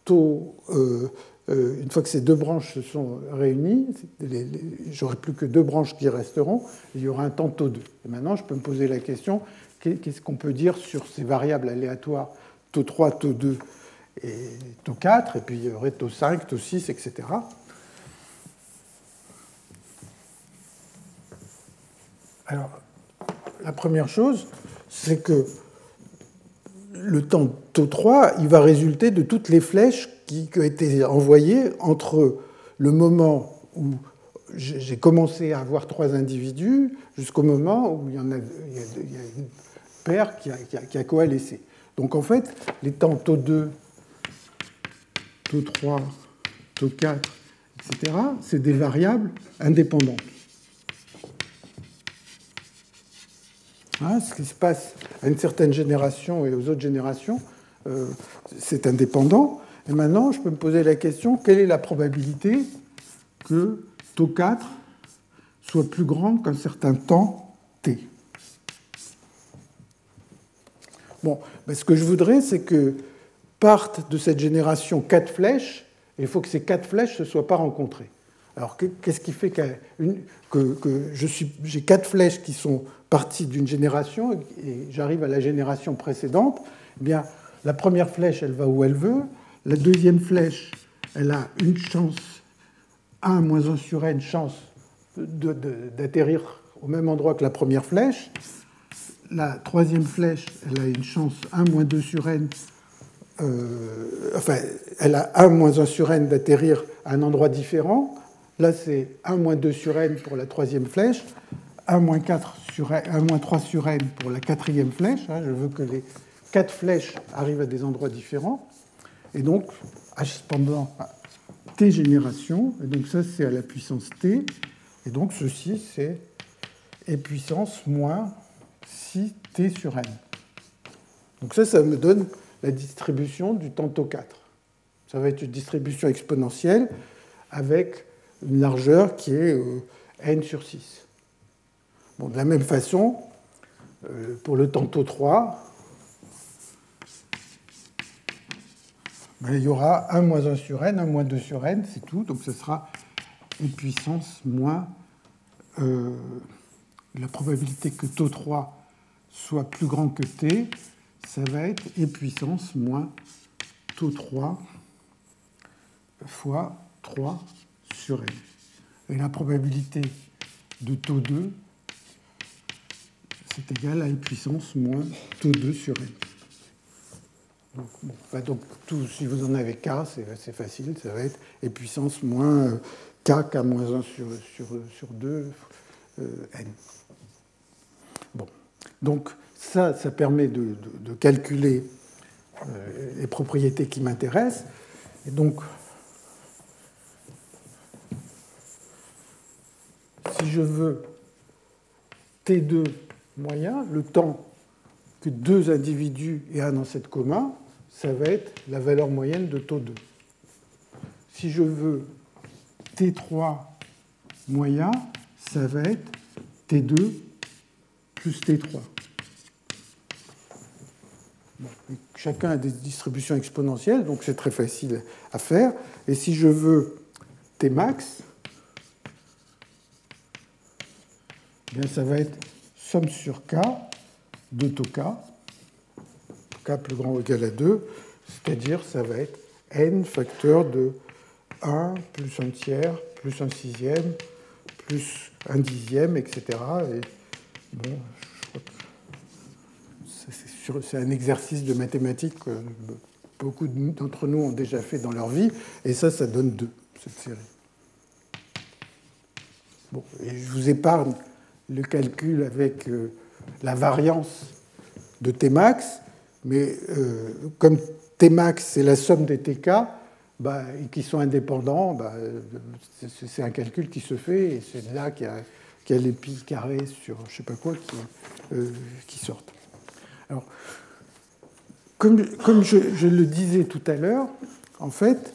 une fois que ces 2 branches se sont réunies, j'aurai plus que 2 branches qui resteront, et il y aura un temps tau 2. Et maintenant, je peux me poser la question, qu'est-ce qu'on peut dire sur ces variables aléatoires tau 3, tau 2 et tau 4, et puis il y aurait tau 5, tau 6, etc. Alors, la première chose, c'est que le temps tau 3, il va résulter de toutes les flèches qui ont été envoyées entre le moment où j'ai commencé à avoir 3 individus jusqu'au moment où il y a une paire qui a coalescé. Donc en fait, les temps tau 2, tau 3, tau 4, etc., c'est des variables indépendantes. Ce qui se passe à une certaine génération et aux autres générations, c'est indépendant. Et maintenant, je peux me poser la question, quelle est la probabilité que tau 4 soit plus grand qu'un certain temps t? Bon, ben, ce que je voudrais, c'est que partent de cette génération 4 flèches, et il faut que ces 4 flèches ne se soient pas rencontrées. Alors, qu'est-ce qui fait que j'ai 4 flèches qui sont parties d'une génération et j'arrive à la génération précédente? Eh bien, la première flèche, elle va où elle veut. La deuxième flèche, elle a une chance, 1 moins 1 sur n, chance d'atterrir au même endroit que la première flèche. La troisième flèche, elle a une chance 1 moins 2 sur n, elle a 1 moins 1 sur n d'atterrir à un endroit différent. Là, c'est 1 moins 2 sur n pour la troisième flèche, 1 moins 3 sur n pour la quatrième flèche. Je veux que les 4 flèches arrivent à des endroits différents. Et donc, pendant t générations, et donc ça, c'est à la puissance t. Et donc, ceci, c'est e puissance moins 6t sur n. Donc ça me donne la distribution du temps tau 4. Ça va être une distribution exponentielle avec une largeur qui est n sur 6. Bon, de la même façon, pour le temps tau 3, ben, il y aura 1 moins 1 sur n, 1 moins 2 sur n, c'est tout. Donc ce sera e puissance moins la probabilité que tau 3 soit plus grand que t, ça va être e puissance moins tau 3 fois 3 sur n. Et la probabilité de tau 2, c'est égal à e puissance moins tau 2 sur n. Donc si vous en avez k, c'est facile, ça va être e puissance moins k moins 1 sur 2 n. Bon. Donc ça permet de calculer les propriétés qui m'intéressent. Et donc, si je veux T2 moyen, le temps que 2 individus aient un ancêtre commun, ça va être la valeur moyenne de tau 2. Si je veux T3 moyen, ça va être T2 plus T3. Bon, chacun a des distributions exponentielles, donc c'est très facile à faire. Et si je veux Tmax, bien ça va être somme sur K de tau K, K plus grand ou égal à 2, c'est-à-dire ça va être n facteur de 1 plus 1 tiers plus 1 sixième plus un dixième, etc. Et bon, je crois que c'est un exercice de mathématiques que beaucoup d'entre nous ont déjà fait dans leur vie, et ça donne 2, cette série. Bon, et je vous épargne le calcul avec la variance de Tmax, mais comme Tmax, c'est la somme des Tk, et qui sont indépendants, c'est un calcul qui se fait, et c'est là qu'il y a les pi carrés sur je ne sais pas quoi qui sortent. Alors, comme je le disais tout à l'heure, en fait,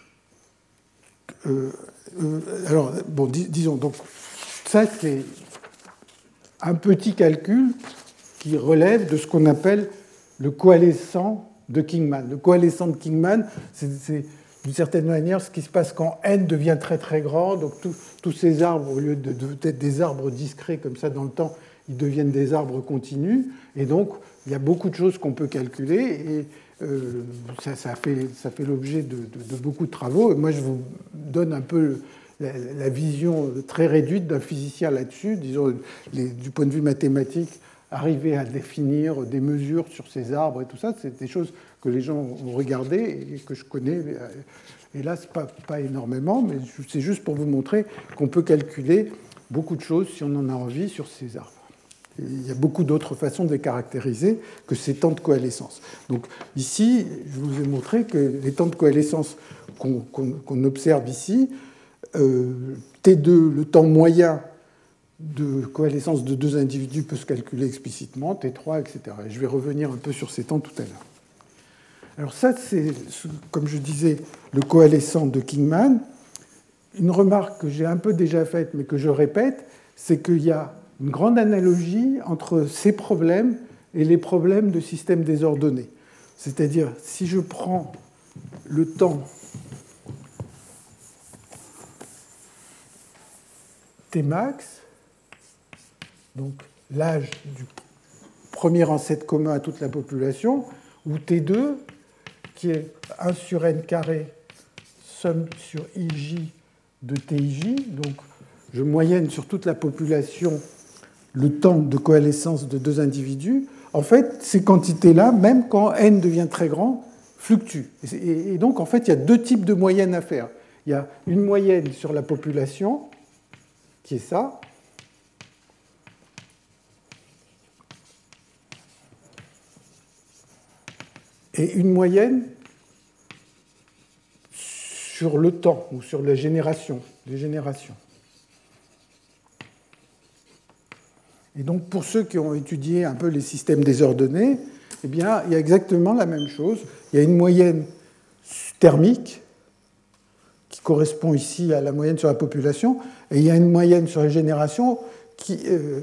disons, donc, ça c'est un petit calcul qui relève de ce qu'on appelle le coalescent de Kingman. Le coalescent de Kingman, c'est d'une certaine manière ce qui se passe quand n devient très très grand. Donc tous ces arbres, au lieu d'être des arbres discrets comme ça dans le temps, ils deviennent des arbres continus. Et donc il y a beaucoup de choses qu'on peut calculer. Et ça fait l'objet de beaucoup de travaux. Et moi, je vous donne un peu la vision très réduite d'un physicien là-dessus. Disons, du point de vue mathématique, arriver à définir des mesures sur ces arbres et tout ça, c'est des choses que les gens ont regardées et que je connais. Hélas, pas énormément, mais c'est juste pour vous montrer qu'on peut calculer beaucoup de choses, si on en a envie, sur ces arbres. Et il y a beaucoup d'autres façons de les caractériser que ces temps de coalescence. Donc ici, je vous ai montré que les temps de coalescence qu'on observe ici, T2, le temps moyen de coalescence de deux individus peut se calculer explicitement, T3, etc. Et je vais revenir un peu sur ces temps tout à l'heure. Alors ça, c'est, comme je disais, le coalescent de Kingman. Une remarque que j'ai un peu déjà faite, mais que je répète, c'est qu'il y a une grande analogie entre ces problèmes et les problèmes de systèmes désordonnés. C'est-à-dire, si je prends le temps Tmax, donc l'âge du premier ancêtre commun à toute la population, ou T2, qui est 1 sur n carré, somme sur ij de TIJ, donc je moyenne sur toute la population le temps de coalescence de deux individus. En fait, ces quantités-là, même quand n devient très grand, fluctuent. Et donc, en fait, il y a deux types de moyennes à faire. Il y a une moyenne sur la population, qui est ça, et une moyenne sur le temps, ou sur les générations. Et donc, pour ceux qui ont étudié un peu les systèmes désordonnés, eh bien, il y a exactement la même chose. Il y a une moyenne thermique, qui correspond ici à la moyenne sur la population, et il y a une moyenne sur les générations qui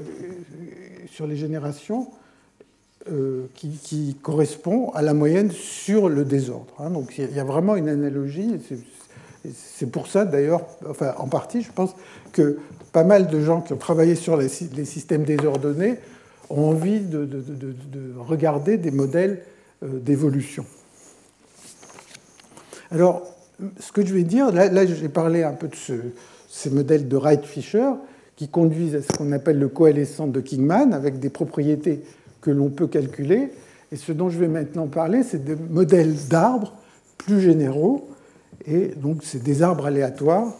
correspond à la moyenne sur le désordre. Donc il y a vraiment une analogie. C'est pour ça, d'ailleurs, enfin, en partie, je pense que pas mal de gens qui ont travaillé sur les systèmes désordonnés ont envie de regarder des modèles d'évolution. Alors, ce que je vais dire, là j'ai parlé un peu de ces modèles de Wright-Fisher qui conduisent à ce qu'on appelle le coalescent de Kingman, avec des propriétés que l'on peut calculer. Et ce dont je vais maintenant parler, c'est des modèles d'arbres plus généraux. Et donc, c'est des arbres aléatoires.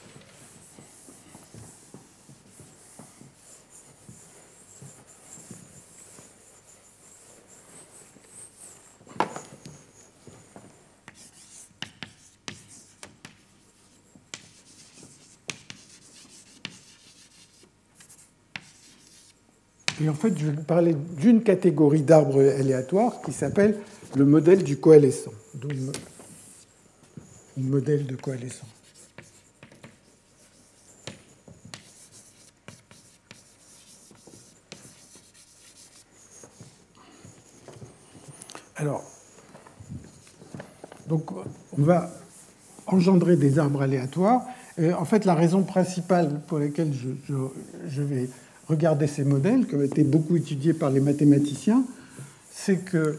Et en fait, je vais parler d'une catégorie d'arbres aléatoires qui s'appelle le modèle du coalescent. D'où le modèle de coalescent. Alors, donc, on va engendrer des arbres aléatoires. Et en fait, la raison principale pour laquelle je vais regarder ces modèles, qui ont été beaucoup étudiés par les mathématiciens, c'est que,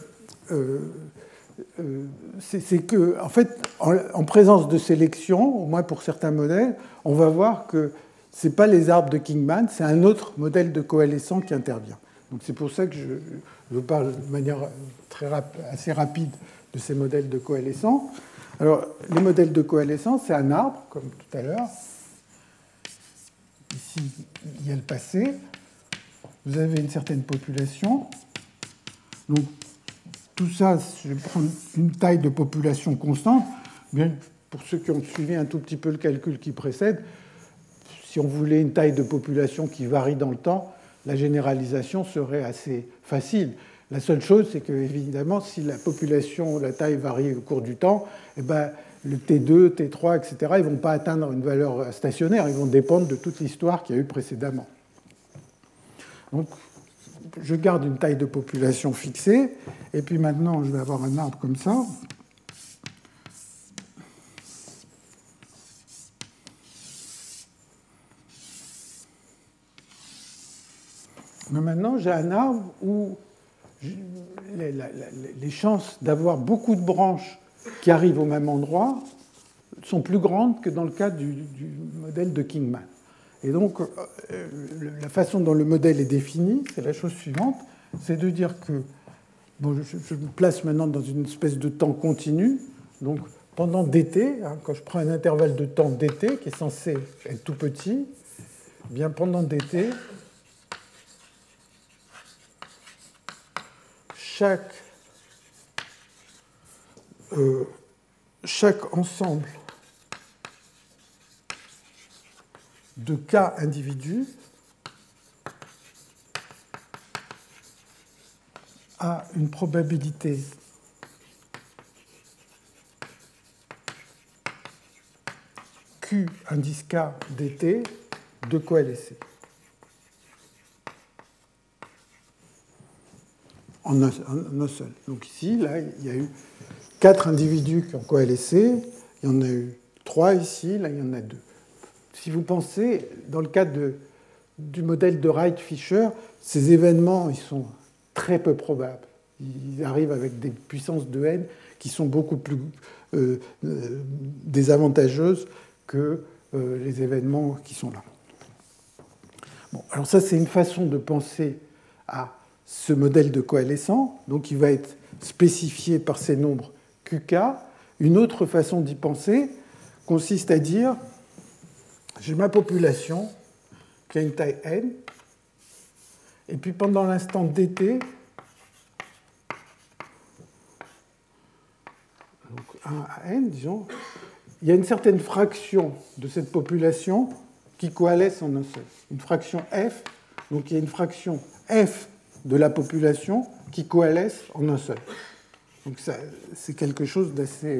en fait, en présence de sélection, au moins pour certains modèles, on va voir que ce n'est pas les arbres de Kingman, c'est un autre modèle de coalescent qui intervient. Donc c'est pour ça que je parle de manière assez rapide de ces modèles de coalescents. Alors, les modèles de coalescence, c'est un arbre, comme tout à l'heure. Ici, il y a le passé. Vous avez une certaine population. Donc, tout ça, je vais prendre une taille de population constante. Bien, pour ceux qui ont suivi un tout petit peu le calcul qui précède, si on voulait une taille de population qui varie dans le temps, la généralisation serait assez facile. La seule chose, c'est que, évidemment, si la population, la taille varie au cours du temps, eh ben, le T2, T3, etc., ils ne vont pas atteindre une valeur stationnaire, ils vont dépendre de toute l'histoire qu'il y a eu précédemment. Donc, je garde une taille de population fixée, et puis maintenant, je vais avoir un arbre comme ça. Mais maintenant, j'ai un arbre où les chances d'avoir beaucoup de branches qui arrivent au même endroit sont plus grandes que dans le cas du modèle de Kingman. Et donc, la façon dont le modèle est défini, c'est la chose suivante, c'est de dire que, bon, je me place maintenant dans une espèce de temps continu, donc pendant dt, quand je prends un intervalle de temps dt qui est censé être tout petit, eh bien pendant dt, chaque ensemble de cas individus a une probabilité Q indice K dt de coalescer. En un seul. Donc ici, là, il y a eu 4 individus qui ont coalescé, il y en a eu 3 ici, là, il y en a 2. Si vous pensez, dans le cadre du modèle de Wright-Fisher, ces événements, ils sont très peu probables. Ils arrivent avec des puissances de n qui sont beaucoup plus désavantageuses que les événements qui sont là. Bon, alors ça, c'est une façon de penser à ce modèle de coalescent, donc il va être spécifié par ces nombres QK. Une autre façon d'y penser consiste à dire, j'ai ma population qui a une taille n, et puis pendant l'instant dt, donc 1 à n, disons, il y a une certaine fraction de cette population qui coalesce en un seul. Une fraction f, donc il y a une fraction f de la population qui coalesce en un seul. Donc c'est quelque chose d'assez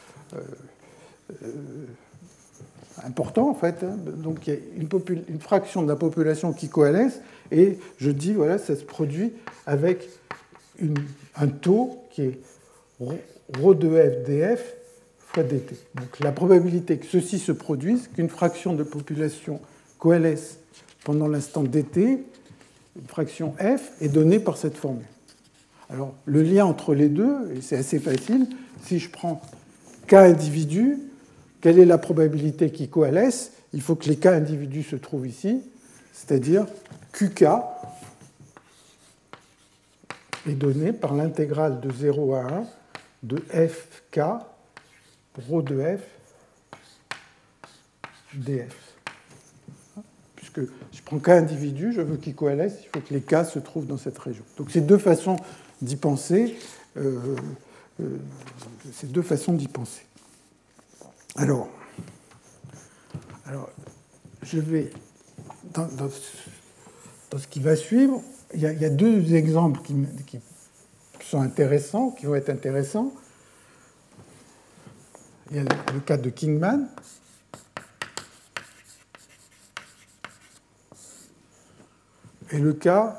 important, en fait. Donc il y a une fraction de la population qui coalesce, et je dis, voilà, ça se produit avec un taux qui est ρ de f df fois dt. Donc la probabilité que ceci se produise, qu'une fraction de population coalesce pendant l'instant dt, une fraction f, est donnée par cette formule. Alors, le lien entre les deux, et c'est assez facile, si je prends k individus, quelle est la probabilité qu'ils coalescent? Il faut que les k individus se trouvent ici, c'est-à-dire qk est donné par l'intégrale de 0 à 1 de fk ρ de f df. Puisque je prends k individus, je veux qu'ils coalescent, il faut que les k se trouvent dans cette région. Donc c'est deux façons d'y penser. Alors, je vais, dans ce qui va suivre, il y a deux exemples qui sont intéressants, qui vont être intéressants. Il y a le cas de Kingman. Et le cas,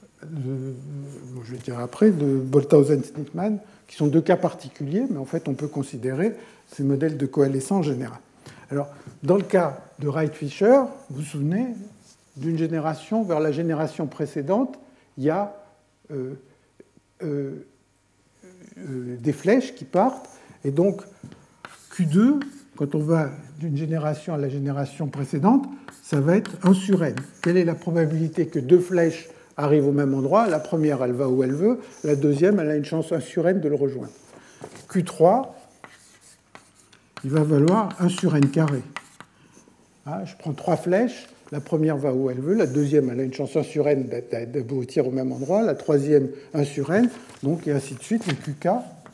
je vais dire après, de Bolthausen-Schnittmann, qui sont deux cas particuliers, mais en fait, on peut considérer ces modèles de coalescence en général. Alors, dans le cas de Wright-Fisher, vous vous souvenez, d'une génération vers la génération précédente, il y a des flèches qui partent, et donc Q2, quand on va d'une génération à la génération précédente, ça va être 1 sur n. Quelle est la probabilité que deux flèches arrivent au même endroit? La première, elle va où elle veut. La deuxième, elle a une chance 1 sur n de le rejoindre. Q3, il va valoir 1 sur n carré. Je prends 3 flèches. La première va où elle veut. La deuxième, elle a une chance 1 sur n d'aboutir au même endroit. La troisième, 1 sur n. Donc, et ainsi de suite. Les QK,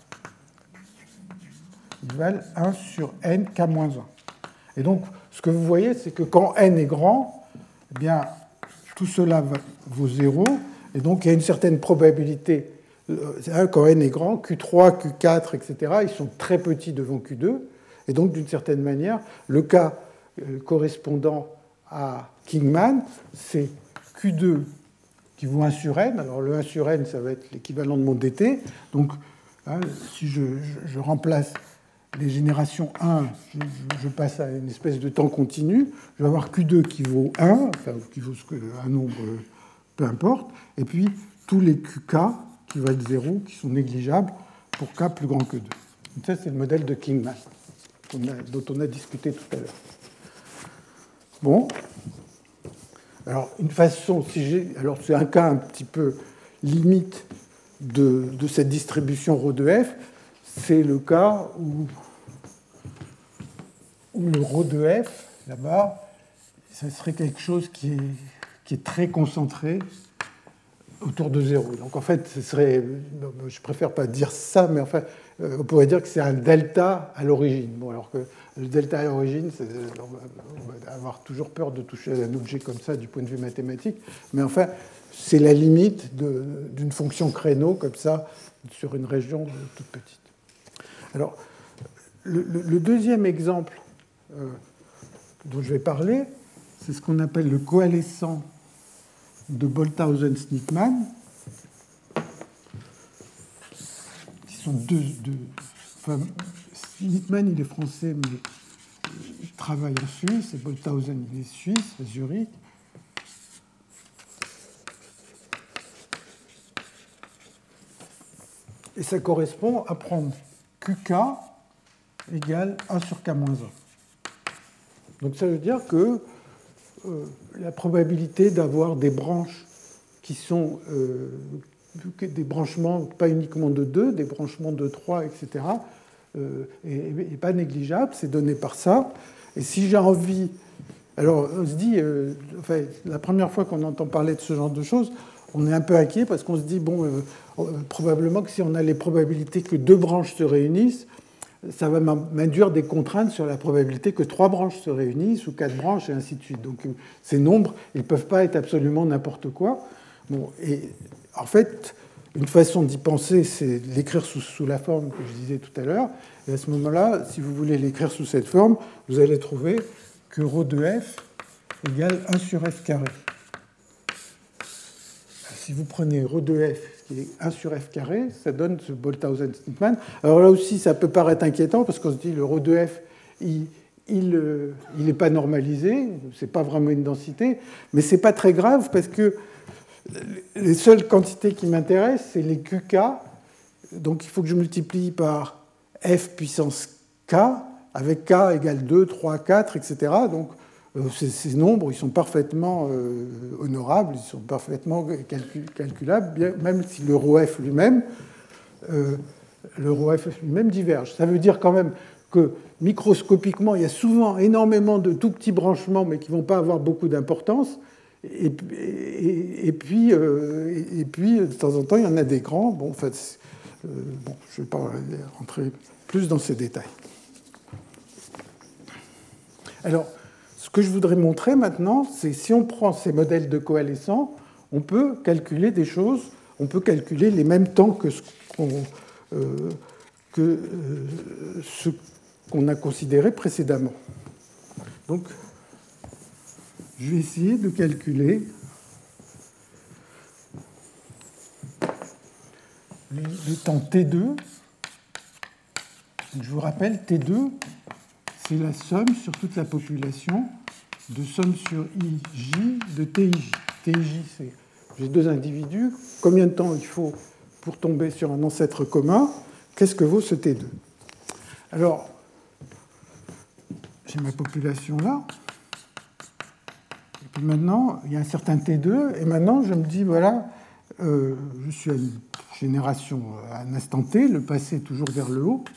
ils valent 1 sur n k-1. Et donc, ce que vous voyez, c'est que quand n est grand, eh bien, tout cela vaut 0. Et donc, il y a une certaine probabilité. Quand n est grand, Q3, Q4, etc., ils sont très petits devant Q2. Et donc, d'une certaine manière, le cas correspondant à Kingman, c'est Q2 qui vaut 1 sur n. Alors, le 1 sur n, ça va être l'équivalent de mon dt. Donc, si je remplace les générations 1, je passe à une espèce de temps continu. Je vais avoir Q2 qui vaut 1, enfin, qui vaut un nombre, peu importe, et puis tous les QK qui valent 0, qui sont négligeables pour K plus grand que 2. Donc ça, c'est le modèle de Kingman, dont on a discuté tout à l'heure. Bon. Alors, une façon, alors c'est un cas un petit peu limite de cette distribution ρ de f, c'est le cas où le ρ de f, là-bas, ça serait quelque chose qui est très concentré autour de 0. Donc en fait, ce serait, je préfère pas dire ça, mais enfin, on pourrait dire que c'est un delta à l'origine. Bon, alors que le delta à l'origine, on va avoir toujours peur de toucher à un objet comme ça du point de vue mathématique, mais enfin, c'est la limite d'une fonction créneau comme ça sur une région toute petite. Alors, le deuxième exemple dont je vais parler, c'est ce qu'on appelle le coalescent de Bolthausen-Sneakman, qui sont enfin, Sneakman, il est français, mais il travaille en Suisse, et Bolthausen, il est suisse, à Zurich. Et ça correspond à prendre QK égale 1 sur K-1. Donc ça veut dire que la probabilité d'avoir des branches qui sont des branchements pas uniquement de 2, des branchements de 3, etc., n'est pas négligeable, c'est donné par ça. Et si j'ai envie... Alors on se dit, enfin, la première fois qu'on entend parler de ce genre de choses, on est un peu inquiet parce qu'on se dit, bon, probablement que si on a les probabilités que 2 branches se réunissent, ça va m'induire des contraintes sur la probabilité que 3 branches se réunissent ou 4 branches, et ainsi de suite. Donc ces nombres, ils ne peuvent pas être absolument n'importe quoi. Bon, et en fait, une façon d'y penser, c'est de l'écrire sous la forme que je disais tout à l'heure. Et à ce moment-là, si vous voulez l'écrire sous cette forme, vous allez trouver que ρ de f égale 1 sur f carré. Si vous prenez ρ de f, qui est 1 sur f carré, ça donne ce Bolthausen-Sneakman. Alors là aussi, ça peut paraître inquiétant, parce qu'on se dit le ρ de f, il n'est pas normalisé, ce n'est pas vraiment une densité, mais ce n'est pas très grave, parce que les seules quantités qui m'intéressent, c'est les QK. Donc il faut que je multiplie par f puissance k, avec k égale 2, 3, 4, etc. Donc ces nombres, ils sont parfaitement honorables, ils sont parfaitement calculables, même si le ρf lui-même diverge. Ça veut dire quand même que microscopiquement, il y a souvent énormément de tout petits branchements, mais qui ne vont pas avoir beaucoup d'importance. Et puis, de temps en temps, il y en a des grands. Bon, en fait, je ne vais pas rentrer plus dans ces détails. Alors, ce que je voudrais montrer maintenant, c'est si on prend ces modèles de coalescents, on peut calculer des choses, on peut calculer les mêmes temps que ce qu'on a considéré précédemment. Donc, je vais essayer de calculer les temps T2. Je vous rappelle, T2, c'est la somme sur toute la population de somme sur IJ de TIJ. TIJ, c'est j'ai 2 individus, combien de temps il faut pour tomber sur un ancêtre commun, qu'est-ce que vaut ce T2? Alors, j'ai ma population là. Et puis maintenant, il y a un certain T2. Et maintenant, je me dis, voilà, je suis à une génération à un instant T, le passé est toujours vers le haut.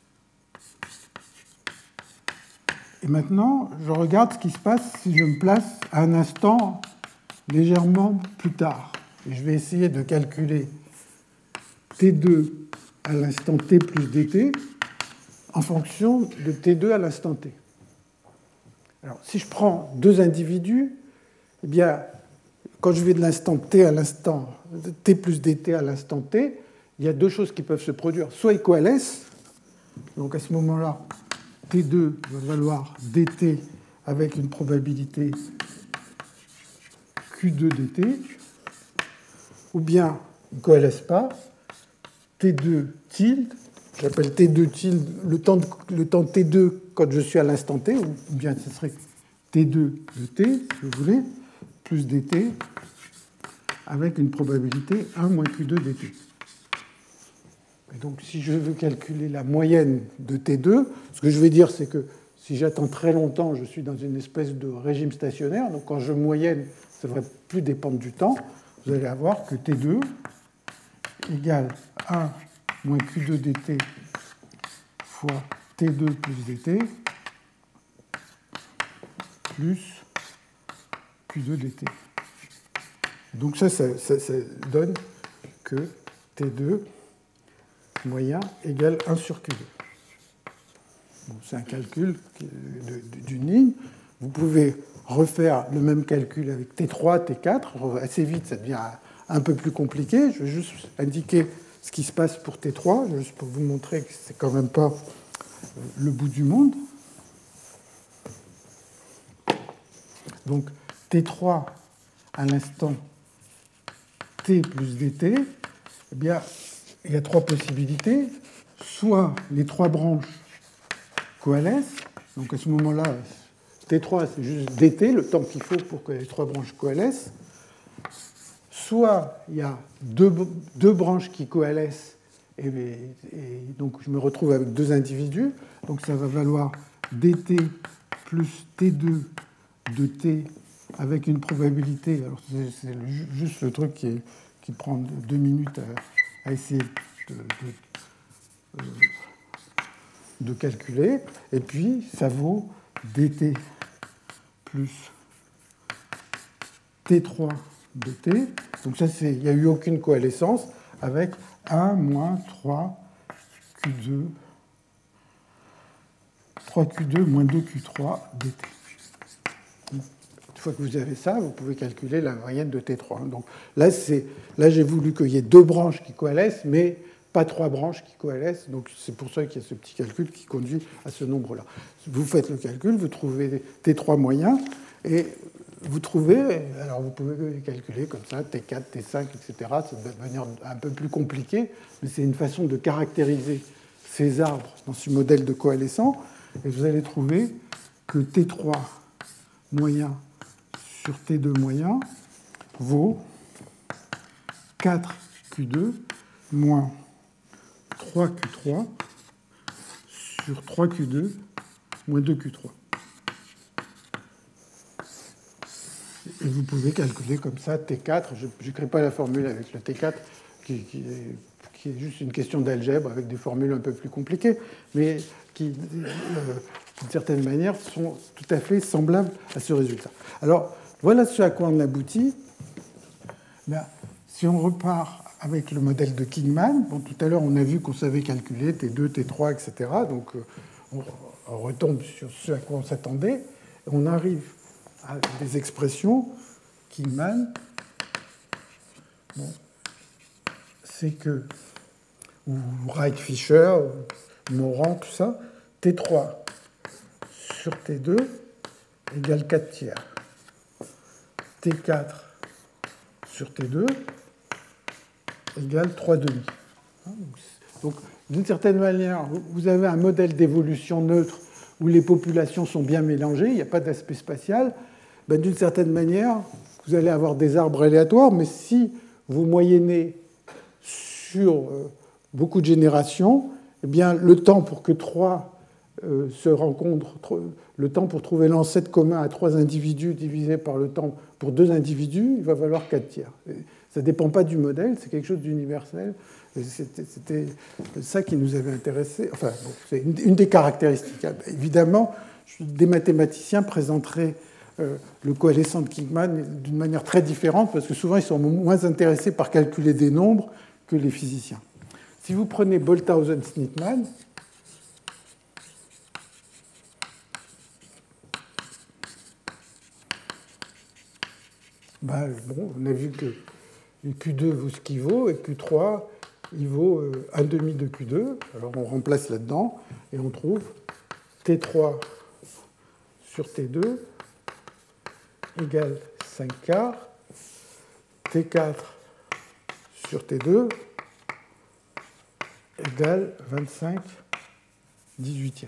Et maintenant, je regarde ce qui se passe si je me place à un instant légèrement plus tard. Et je vais essayer de calculer T2 à l'instant T plus dt en fonction de T2 à l'instant T. Alors, si je prends deux individus, eh bien, quand je vais de l'instant T à l'instant T plus dt à l'instant T, il y a deux choses qui peuvent se produire. Soit ils coalescent, donc à ce moment-là, T2 va valoir dt avec une probabilité Q2 dt, ou bien ils ne coalescent pas, T2 tilde, j'appelle T2 tilde le temps T2 quand je suis à l'instant T, ou bien ce serait T2 de T, si vous voulez, plus dt, avec une probabilité 1 moins Q2 dt. Et donc, si je veux calculer la moyenne de T2, ce que je vais dire, c'est que si j'attends très longtemps, je suis dans une espèce de régime stationnaire. Donc, quand je moyenne, ça ne devrait plus dépendre du temps. Vous allez avoir que T2 égale 1 moins Q2 dt fois T2 plus dt plus Q2 dt. Donc ça donne que T2 moyen égale 1 sur Q2. Bon, c'est un calcul d'une ligne. Vous pouvez refaire le même calcul avec T3, T4. Assez vite, ça devient un peu plus compliqué. Je vais juste indiquer ce qui se passe pour T3, juste pour vous montrer que c'est quand même pas le bout du monde. Donc T3 à l'instant T plus dt, eh bien, il y a trois possibilités. Soit les trois branches coalescent, donc à ce moment-là, T3 c'est juste dt, le temps qu'il faut pour que les trois branches coalescent. Soit il y a deux branches qui coalescent, et donc je me retrouve avec deux individus, donc ça va valoir dt plus T2 de T avec une probabilité, alors c'est juste le truc qui prend 2 minutes à essayer de calculer, et puis ça vaut dt plus T3 de T. Donc ça, il n'y a eu aucune coalescence avec 1 moins 3Q2 moins 2Q3 dt. Une fois que vous avez ça, vous pouvez calculer la moyenne de T3. Donc là, j'ai voulu qu'il y ait deux branches qui coalescent, mais pas trois branches qui coalescent. Donc c'est pour ça qu'il y a ce petit calcul qui conduit à ce nombre-là. Vous faites le calcul, vous trouvez T3 moyen, et vous trouvez, alors vous pouvez calculer comme ça, T4, T5, etc. Ça va devenir un peu plus compliqué, mais c'est une façon de caractériser ces arbres dans ce modèle de coalescent. Et vous allez trouver que T3 moyen sur T2 moyen vaut 4Q2 moins 3Q3 sur 3Q2 moins 2Q3. Et vous pouvez calculer comme ça T4. Je n'écris pas la formule avec le T4, qui est juste une question d'algèbre avec des formules un peu plus compliquées, mais qui, d'une certaine manière, sont tout à fait semblables à ce résultat. Alors, voilà ce à quoi on aboutit. Bien, si on repart avec le modèle de Kingman, bon, tout à l'heure, on a vu qu'on savait calculer T2, T3, etc. Donc, on retombe sur ce à quoi on s'attendait. On arrive à des expressions Kingman. Bon, c'est que, ou Wright-Fisher, Morand, tout ça, T3 sur T2 égale 4 tiers. T4 sur T2 égale 3 demi. Donc, d'une certaine manière, vous avez un modèle d'évolution neutre où les populations sont bien mélangées, il n'y a pas d'aspect spatial. Ben, d'une certaine manière, vous allez avoir des arbres aléatoires, mais si vous moyennez sur beaucoup de générations, eh bien, le temps pour que trois se rencontrent, le temps pour trouver l'ancêtre commun à 3 individus divisé par le temps pour 2 individus, il va valoir 4 tiers. Ça ne dépend pas du modèle, c'est quelque chose d'universel. C'était ça qui nous avait intéressé. Enfin, bon, c'est une des caractéristiques. Évidemment, des mathématiciens présenteraient le coalescent de Kingman d'une manière très différente, parce que souvent, ils sont moins intéressés par calculer des nombres que les physiciens. Si vous prenez Bolthausen-Sneedman, ben, bon, on a vu que Q2 vaut ce qu'il vaut, et Q3, il vaut 1 demi de Q2. Alors on remplace là-dedans, et on trouve T3 sur T2 égale 5 quarts, T4 sur T2 égale 25 18e.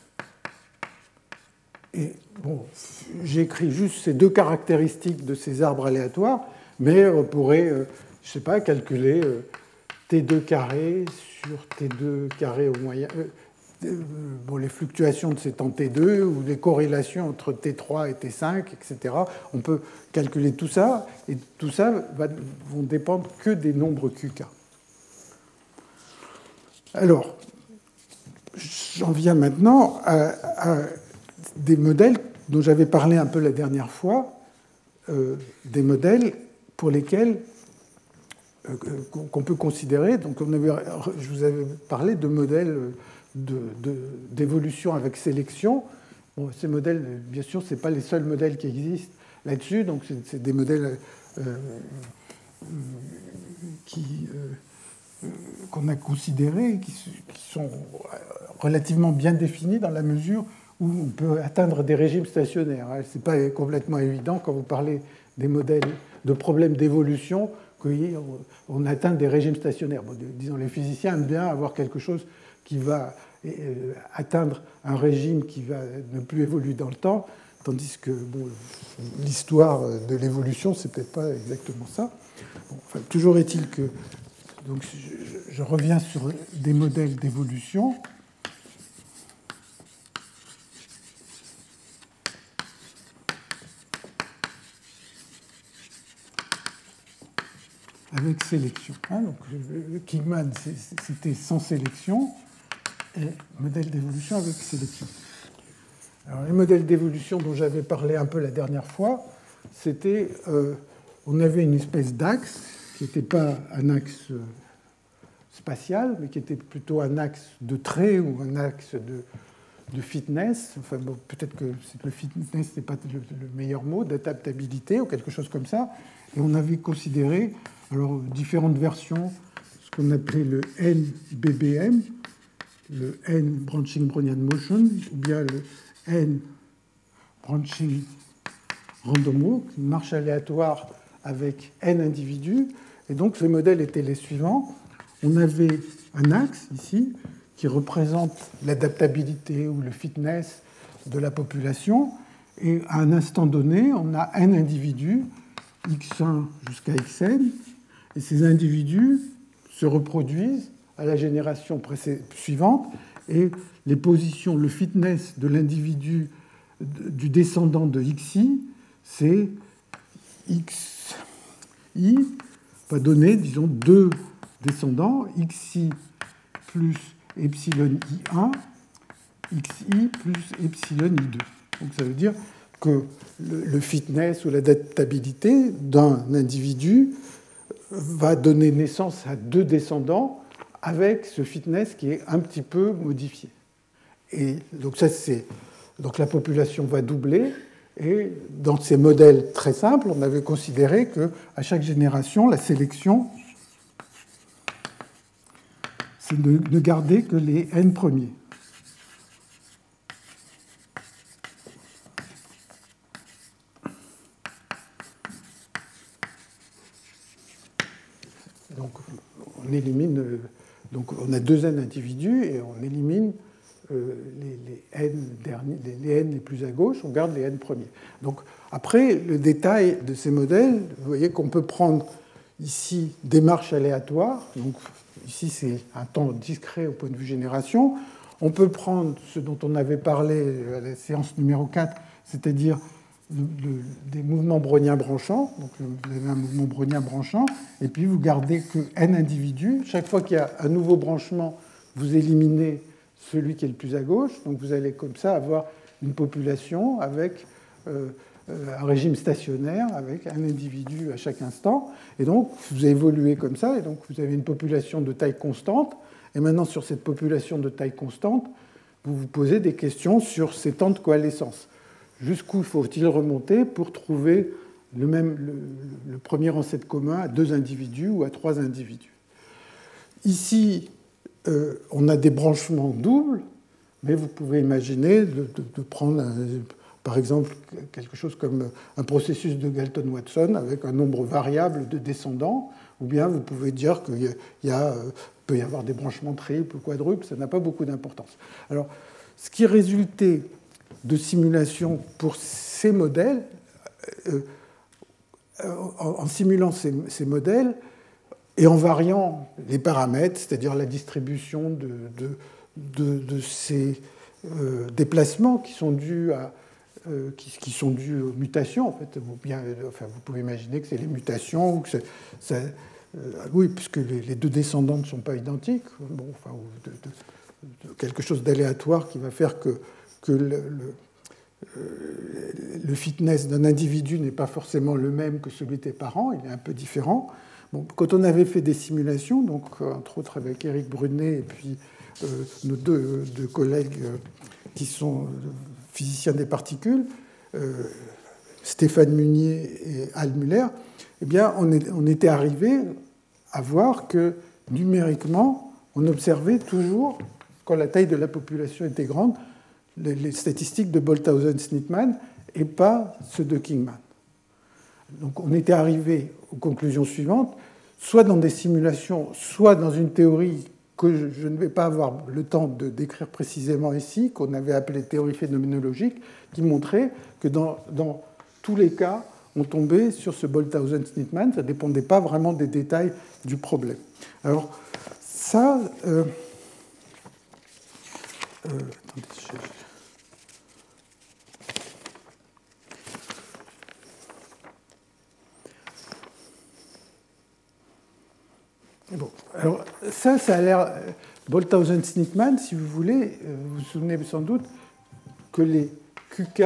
Et bon, j'ai écrit juste ces deux caractéristiques de ces arbres aléatoires, mais on pourrait, je ne sais pas, calculer T2 carré sur T2 carré au moyen. Bon, les fluctuations de ces temps T2 ou les corrélations entre T3 et T5, etc. On peut calculer tout ça, et tout ça vont dépendre que des nombres QK. Alors, j'en viens maintenant à des modèles dont j'avais parlé un peu la dernière fois, des modèles pour lesquels qu'on peut considérer. Donc, je vous avais parlé de modèles d'évolution avec sélection. Bon, ces modèles, bien sûr, ce n'est pas les seuls modèles qui existent là-dessus. Donc, c'est des modèles qu'on a considérés, qui sont relativement bien définis dans la mesure où on peut atteindre des régimes stationnaires. Ce n'est pas complètement évident quand vous parlez des modèles de problèmes d'évolution qu'on atteint des régimes stationnaires. Bon, disons, les physiciens aiment bien avoir quelque chose qui va atteindre un régime qui va ne plus évoluer dans le temps, tandis que bon, l'histoire de l'évolution, c'est peut-être pas exactement ça. Bon, enfin, toujours est-il que donc, je reviens sur des modèles d'évolution. Avec sélection. Donc, Kingman, c'était sans sélection, et modèle d'évolution avec sélection. Alors, les modèles d'évolution dont j'avais parlé un peu la dernière fois, c'était, on avait une espèce d'axe qui n'était pas un axe spatial, mais qui était plutôt un axe de trait ou un axe de fitness. Enfin, bon, peut-être que le fitness n'est pas le meilleur mot, d'adaptabilité ou quelque chose comme ça. Et on avait considéré alors, différentes versions, ce qu'on appelait le NBBM, le N Branching Brownian Motion, ou bien le N Branching Random Walk, une marche aléatoire avec N individus. Et donc, les modèles étaient les suivants. On avait un axe ici qui représente l'adaptabilité ou le fitness de la population. Et à un instant donné, on a N individus, X1 jusqu'à Xn, et ces individus se reproduisent à la génération suivante, et les positions, le fitness de l'individu du descendant de Xi, c'est Xi va donner, disons, deux descendants, Xi plus epsilon I1, Xi plus epsilon I2. Donc ça veut dire que le fitness ou l'adaptabilité d'un individu va donner naissance à deux descendants avec ce fitness qui est un petit peu modifié. Et donc ça, donc la population va doubler. Et dans ces modèles très simples, on avait considéré qu'à chaque génération, la sélection, c'est de ne garder que les n premiers. Donc, on élimine. Donc, on a deux n individus et on élimine les n les plus à gauche, on garde les n premiers. Donc, après, le détail de ces modèles, vous voyez qu'on peut prendre ici des marches aléatoires. Donc, ici, c'est un temps discret au point de vue génération. on peut prendre ce dont on avait parlé à la séance numéro 4, c'est-à-dire des mouvements browniens branchants. Donc vous avez un mouvement brownien branchant, et puis vous gardez que n individus. Chaque fois qu'il y a un nouveau branchement, vous éliminez celui qui est le plus à gauche. Donc vous allez comme ça avoir une population avec un régime stationnaire, avec un individu à chaque instant. Et donc vous évoluez comme ça, et donc vous avez une population de taille constante. Et maintenant, sur cette population de taille constante, vous vous posez des questions sur ces temps de coalescence. Jusqu'où faut-il remonter pour trouver le premier ancêtre commun à 2 individus ou à 3 individus? Ici, on a des branchements doubles, mais vous pouvez imaginer de prendre, par exemple, quelque chose comme un processus de Galton-Watson avec un nombre variable de descendants, ou bien vous pouvez dire qu'il peut y avoir des branchements triples ou quadruples, ça n'a pas beaucoup d'importance. Alors, ce qui résultait de simulation pour ces modèles, en simulant ces modèles et en variant les paramètres, c'est-à-dire la distribution de ces déplacements qui sont dus aux mutations. En fait, vous pouvez imaginer que c'est les mutations, ou que oui, puisque les 2 descendants ne sont pas identiques, bon, enfin, quelque chose d'aléatoire qui va faire que le fitness d'un individu n'est pas forcément le même que celui des parents, il est un peu différent. Bon, quand on avait fait des simulations, donc, entre autres avec Éric Brunet et puis nos deux collègues qui sont physiciens des particules, Stéphane Munier et Al Muller, eh bien, on était arrivé à voir que numériquement, on observait toujours, quand la taille de la population était grande, les statistiques de Bolthausen-Schnittmann et pas ceux de Kingman. Donc on était arrivé aux conclusions suivantes, soit dans des simulations, soit dans une théorie que je ne vais pas avoir le temps de décrire précisément ici, qu'on avait appelée théorie phénoménologique, qui montrait que dans tous les cas, on tombait sur ce Bolthausen-Schnittmann, ça ne dépendait pas vraiment des détails du problème. Alors ça... attendez, bon, alors ça a l'air... Bolthausen-Schnittmann, si vous voulez, vous vous souvenez sans doute que les QK,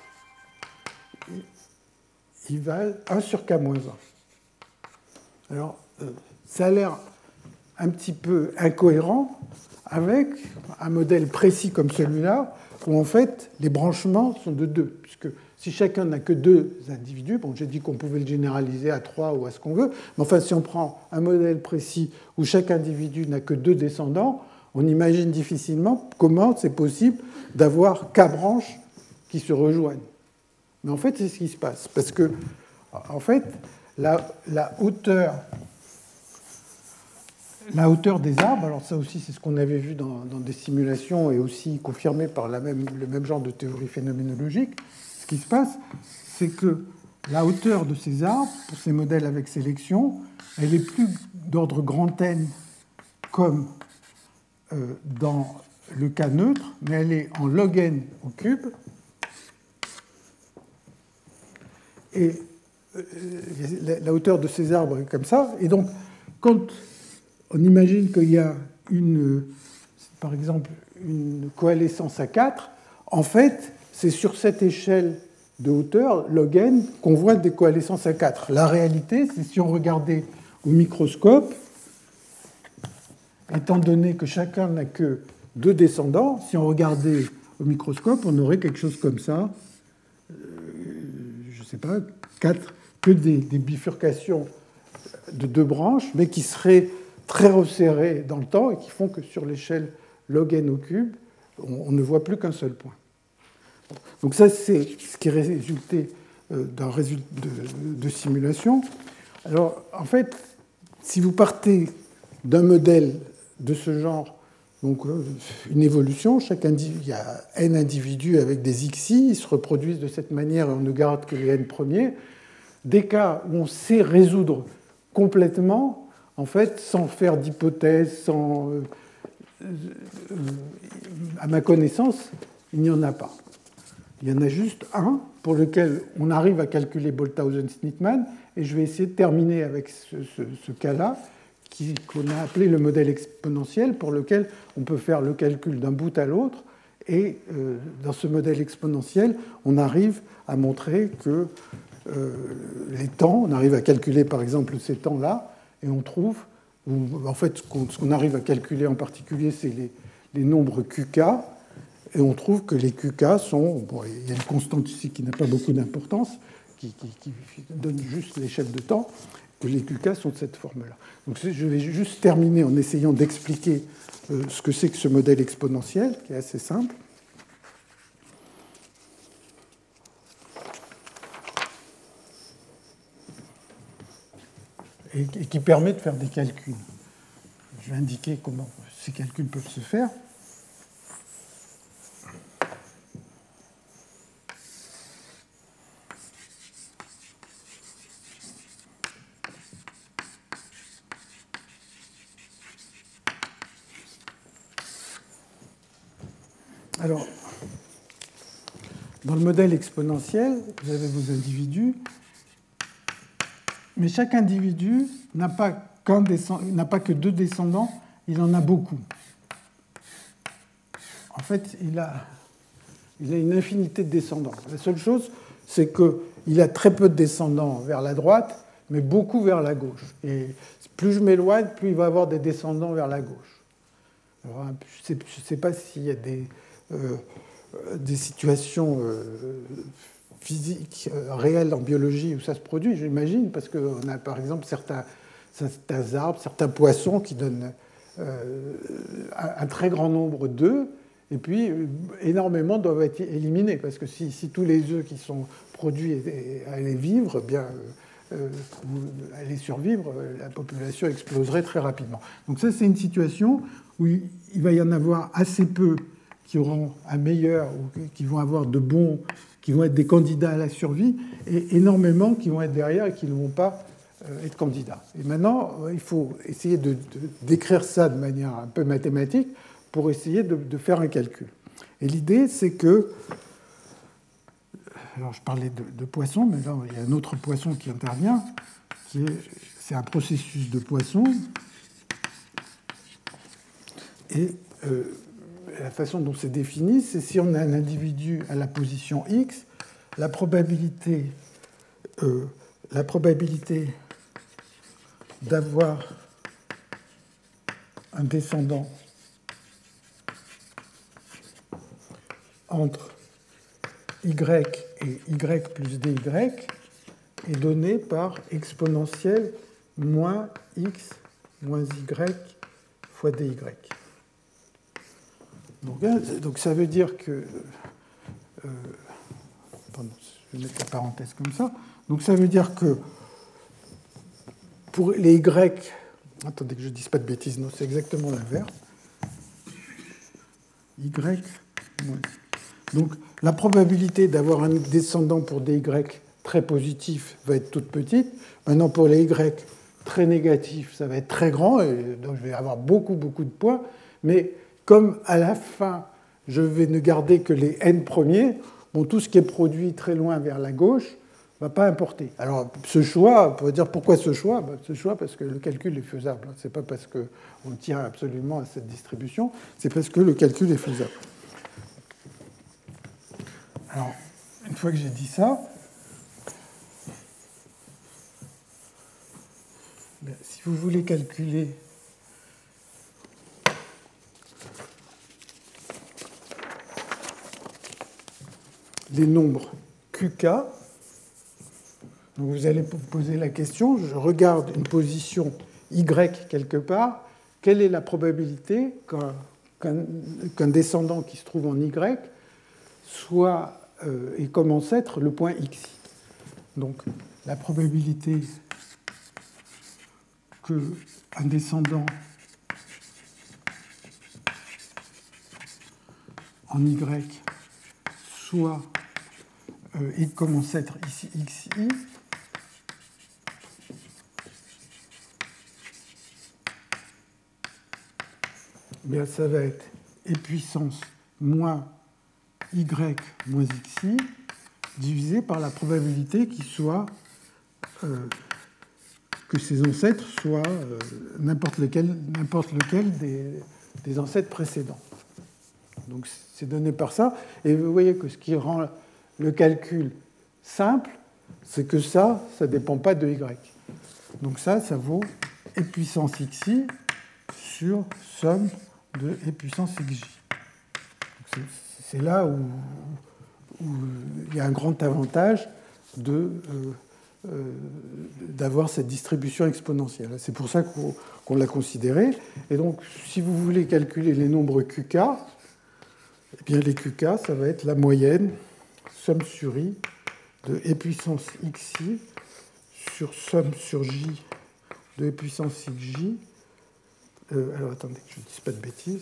ils valent 1 sur K-1. Alors, ça a l'air un petit peu incohérent avec un modèle précis comme celui-là, où en fait, les branchements sont de 2, puisque si chacun n'a que 2 individus, bon, j'ai dit qu'on pouvait le généraliser à 3 ou à ce qu'on veut, mais enfin, si on prend un modèle précis où chaque individu n'a que 2 descendants, on imagine difficilement comment c'est possible d'avoir K branches qui se rejoignent. Mais en fait, c'est ce qui se passe, parce que, en fait, la hauteur des arbres, alors ça aussi c'est ce qu'on avait vu dans des simulations et aussi confirmé par le même genre de théorie phénoménologique, ce qui se passe, c'est que la hauteur de ces arbres, pour ces modèles avec sélection, elle est plus d'ordre grand N comme dans le cas neutre, mais elle est en log n au cube. Et la hauteur de ces arbres est comme ça. Et donc, quand on imagine qu'il y a par exemple une coalescence à 4, en fait, c'est sur cette échelle de hauteur, log n, qu'on voit des coalescences à 4. La réalité, c'est si on regardait au microscope, étant donné que chacun n'a que 2 descendants, si on regardait au microscope, on aurait quelque chose comme ça, je ne sais pas, 4, que des bifurcations de 2 branches, mais qui seraient très resserrées dans le temps et qui font que sur l'échelle log n au cube, on ne voit plus qu'un seul point. Donc ça, c'est ce qui résultait d'un résultat de simulation. Alors, en fait, si vous partez d'un modèle de ce genre, donc une évolution, il y a n individus avec des xi, ils se reproduisent de cette manière et on ne garde que les n premiers. Des cas où on sait résoudre complètement, en fait, sans faire d'hypothèse, à ma connaissance, il n'y en a pas. Il y en a juste un pour lequel on arrive à calculer Bolthausen-Sneedman, et je vais essayer de terminer avec ce cas-là, qu'on a appelé le modèle exponentiel, pour lequel on peut faire le calcul d'un bout à l'autre, et dans ce modèle exponentiel, on arrive à montrer que les temps, on arrive à calculer par exemple ces temps-là, et on trouve, en fait, ce qu'on arrive à calculer en particulier, c'est les nombres QK, et on trouve que les QK sont, bon, il y a une constante ici qui n'a pas beaucoup d'importance, qui donne juste l'échelle de temps, que les QK sont de cette forme-là. Donc je vais juste terminer en essayant d'expliquer ce que c'est que ce modèle exponentiel, qui est assez simple. Et qui permet de faire des calculs. Je vais indiquer comment ces calculs peuvent se faire. Alors, dans le modèle exponentiel, vous avez vos individus, mais chaque individu n'a pas que deux descendants, il en a beaucoup. En fait, il a une infinité de descendants. La seule chose, c'est qu'il a très peu de descendants vers la droite, mais beaucoup vers la gauche. Et plus je m'éloigne, plus il va avoir des descendants vers la gauche. Alors, je ne sais pas s'il y a des situations physiques réelles en biologie où ça se produit, j'imagine, parce qu'on a par exemple certains arbres, certains poissons qui donnent un très grand nombre d'œufs, et puis énormément doivent être éliminés, parce que si tous les œufs qui sont produits allaient vivre, bien, allaient survivre, la population exploserait très rapidement. Donc ça, c'est une situation où il va y en avoir assez peu qui auront un meilleur, ou qui vont avoir de bons, qui vont être des candidats à la survie, et énormément qui vont être derrière et qui ne vont pas être candidats. Et maintenant, il faut essayer de décrire ça de manière un peu mathématique pour essayer de faire un calcul. Et l'idée, c'est que... Alors, je parlais de poisson, mais là, il y a un autre poisson qui intervient, c'est un processus de Poisson. Et la façon dont c'est défini, c'est si on a un individu à la position X, la probabilité d'avoir un descendant entre y et y plus dy est donnée par exponentielle moins x moins y fois dy. Donc ça veut dire que... pardon, je vais mettre la parenthèse comme ça. Donc ça veut dire que pour les y... Attendez que je ne dise pas de bêtises, non, c'est exactement l'inverse. Y moins... Donc la probabilité d'avoir un descendant pour des y très positif va être toute petite. Maintenant, pour les y très négatifs, ça va être très grand, et donc je vais avoir beaucoup de points. Mais comme à la fin, je vais ne garder que les n premiers, bon, tout ce qui est produit très loin vers la gauche ne va pas importer. Alors, ce choix, on pourrait dire pourquoi ce choix ? Ce choix parce que le calcul est faisable. Ce n'est pas parce qu'on tient absolument à cette distribution, c'est parce que le calcul est faisable. Alors, une fois que j'ai dit ça, si vous voulez calculer les nombres QK, donc vous allez vous poser la question, je regarde une position Y quelque part, quelle est la probabilité qu'un descendant qui se trouve en Y soit et comme ancêtre le point X. Donc la probabilité qu'un descendant en Y soit et comme ancêtre ici XI, bien, ça va être e puissance moins y moins xi divisé par la probabilité que ces ancêtres soient n'importe lequel des ancêtres précédents. Donc c'est donné par ça. Et vous voyez que ce qui rend le calcul simple, c'est que ça ne dépend pas de y. Donc ça vaut e puissance xi sur somme de e puissance xj. C'est là où il y a un grand avantage d'avoir cette distribution exponentielle. C'est pour ça qu'on l'a considéré. Et donc, si vous voulez calculer les nombres qk, eh bien, les qk, ça va être la moyenne, somme sur i, de e puissance xi sur somme sur j de e puissance xj. Alors, attendez, que je ne dise pas de bêtises.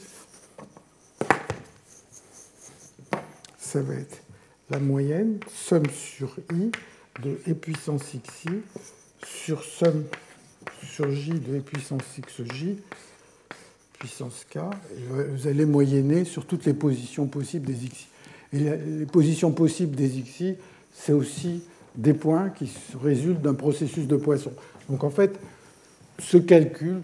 Ça va être la moyenne, somme sur i de e puissance xi sur somme sur j de e puissance xj, puissance k, et vous allez moyenner sur toutes les positions possibles des xi. Et les positions possibles des xi, c'est aussi des points qui résultent d'un processus de Poisson. Donc en fait, ce calcul,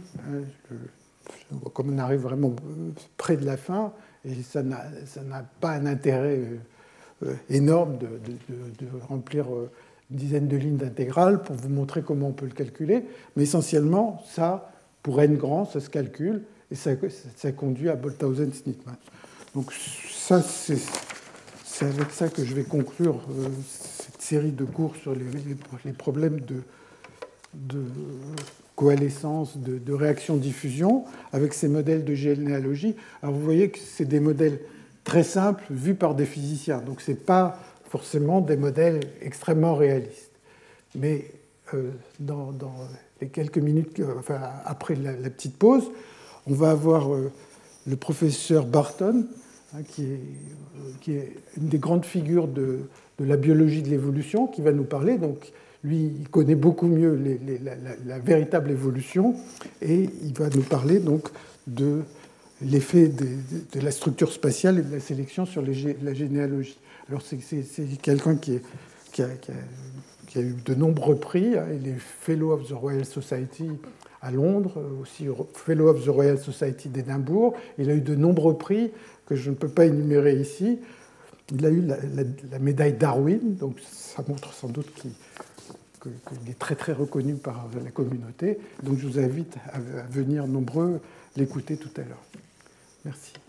comme on arrive vraiment près de la fin, et ça n'a pas un intérêt énorme de remplir une dizaine de lignes d'intégrale pour vous montrer comment on peut le calculer, mais essentiellement, ça, pour n grand, ça se calcule, et ça conduit à Bolthausen-Sneedman. Donc ça, c'est avec ça que je vais conclure cette série de cours sur les problèmes de coalescence, de réaction-diffusion, avec ces modèles de généalogie. Alors vous voyez que c'est des modèles très simples vus par des physiciens, donc ce n'est pas forcément des modèles extrêmement réalistes. Mais dans les quelques minutes, enfin, après la petite pause, on va avoir le professeur Barton, qui est une des grandes figures de la biologie de l'évolution, qui va nous parler. Donc, lui, il connaît beaucoup mieux la véritable évolution, et il va nous parler donc de l'effet de la structure spatiale et de la sélection sur la généalogie. Alors, c'est quelqu'un qui a eu de nombreux prix. Il est Fellow of the Royal Society à Londres, aussi Fellow of the Royal Society d'Édimbourg. Il a eu de nombreux prix que je ne peux pas énumérer ici. Il a eu la médaille Darwin, donc ça montre sans doute qu'il est très très reconnu par la communauté. Donc je vous invite à venir nombreux l'écouter tout à l'heure. Merci.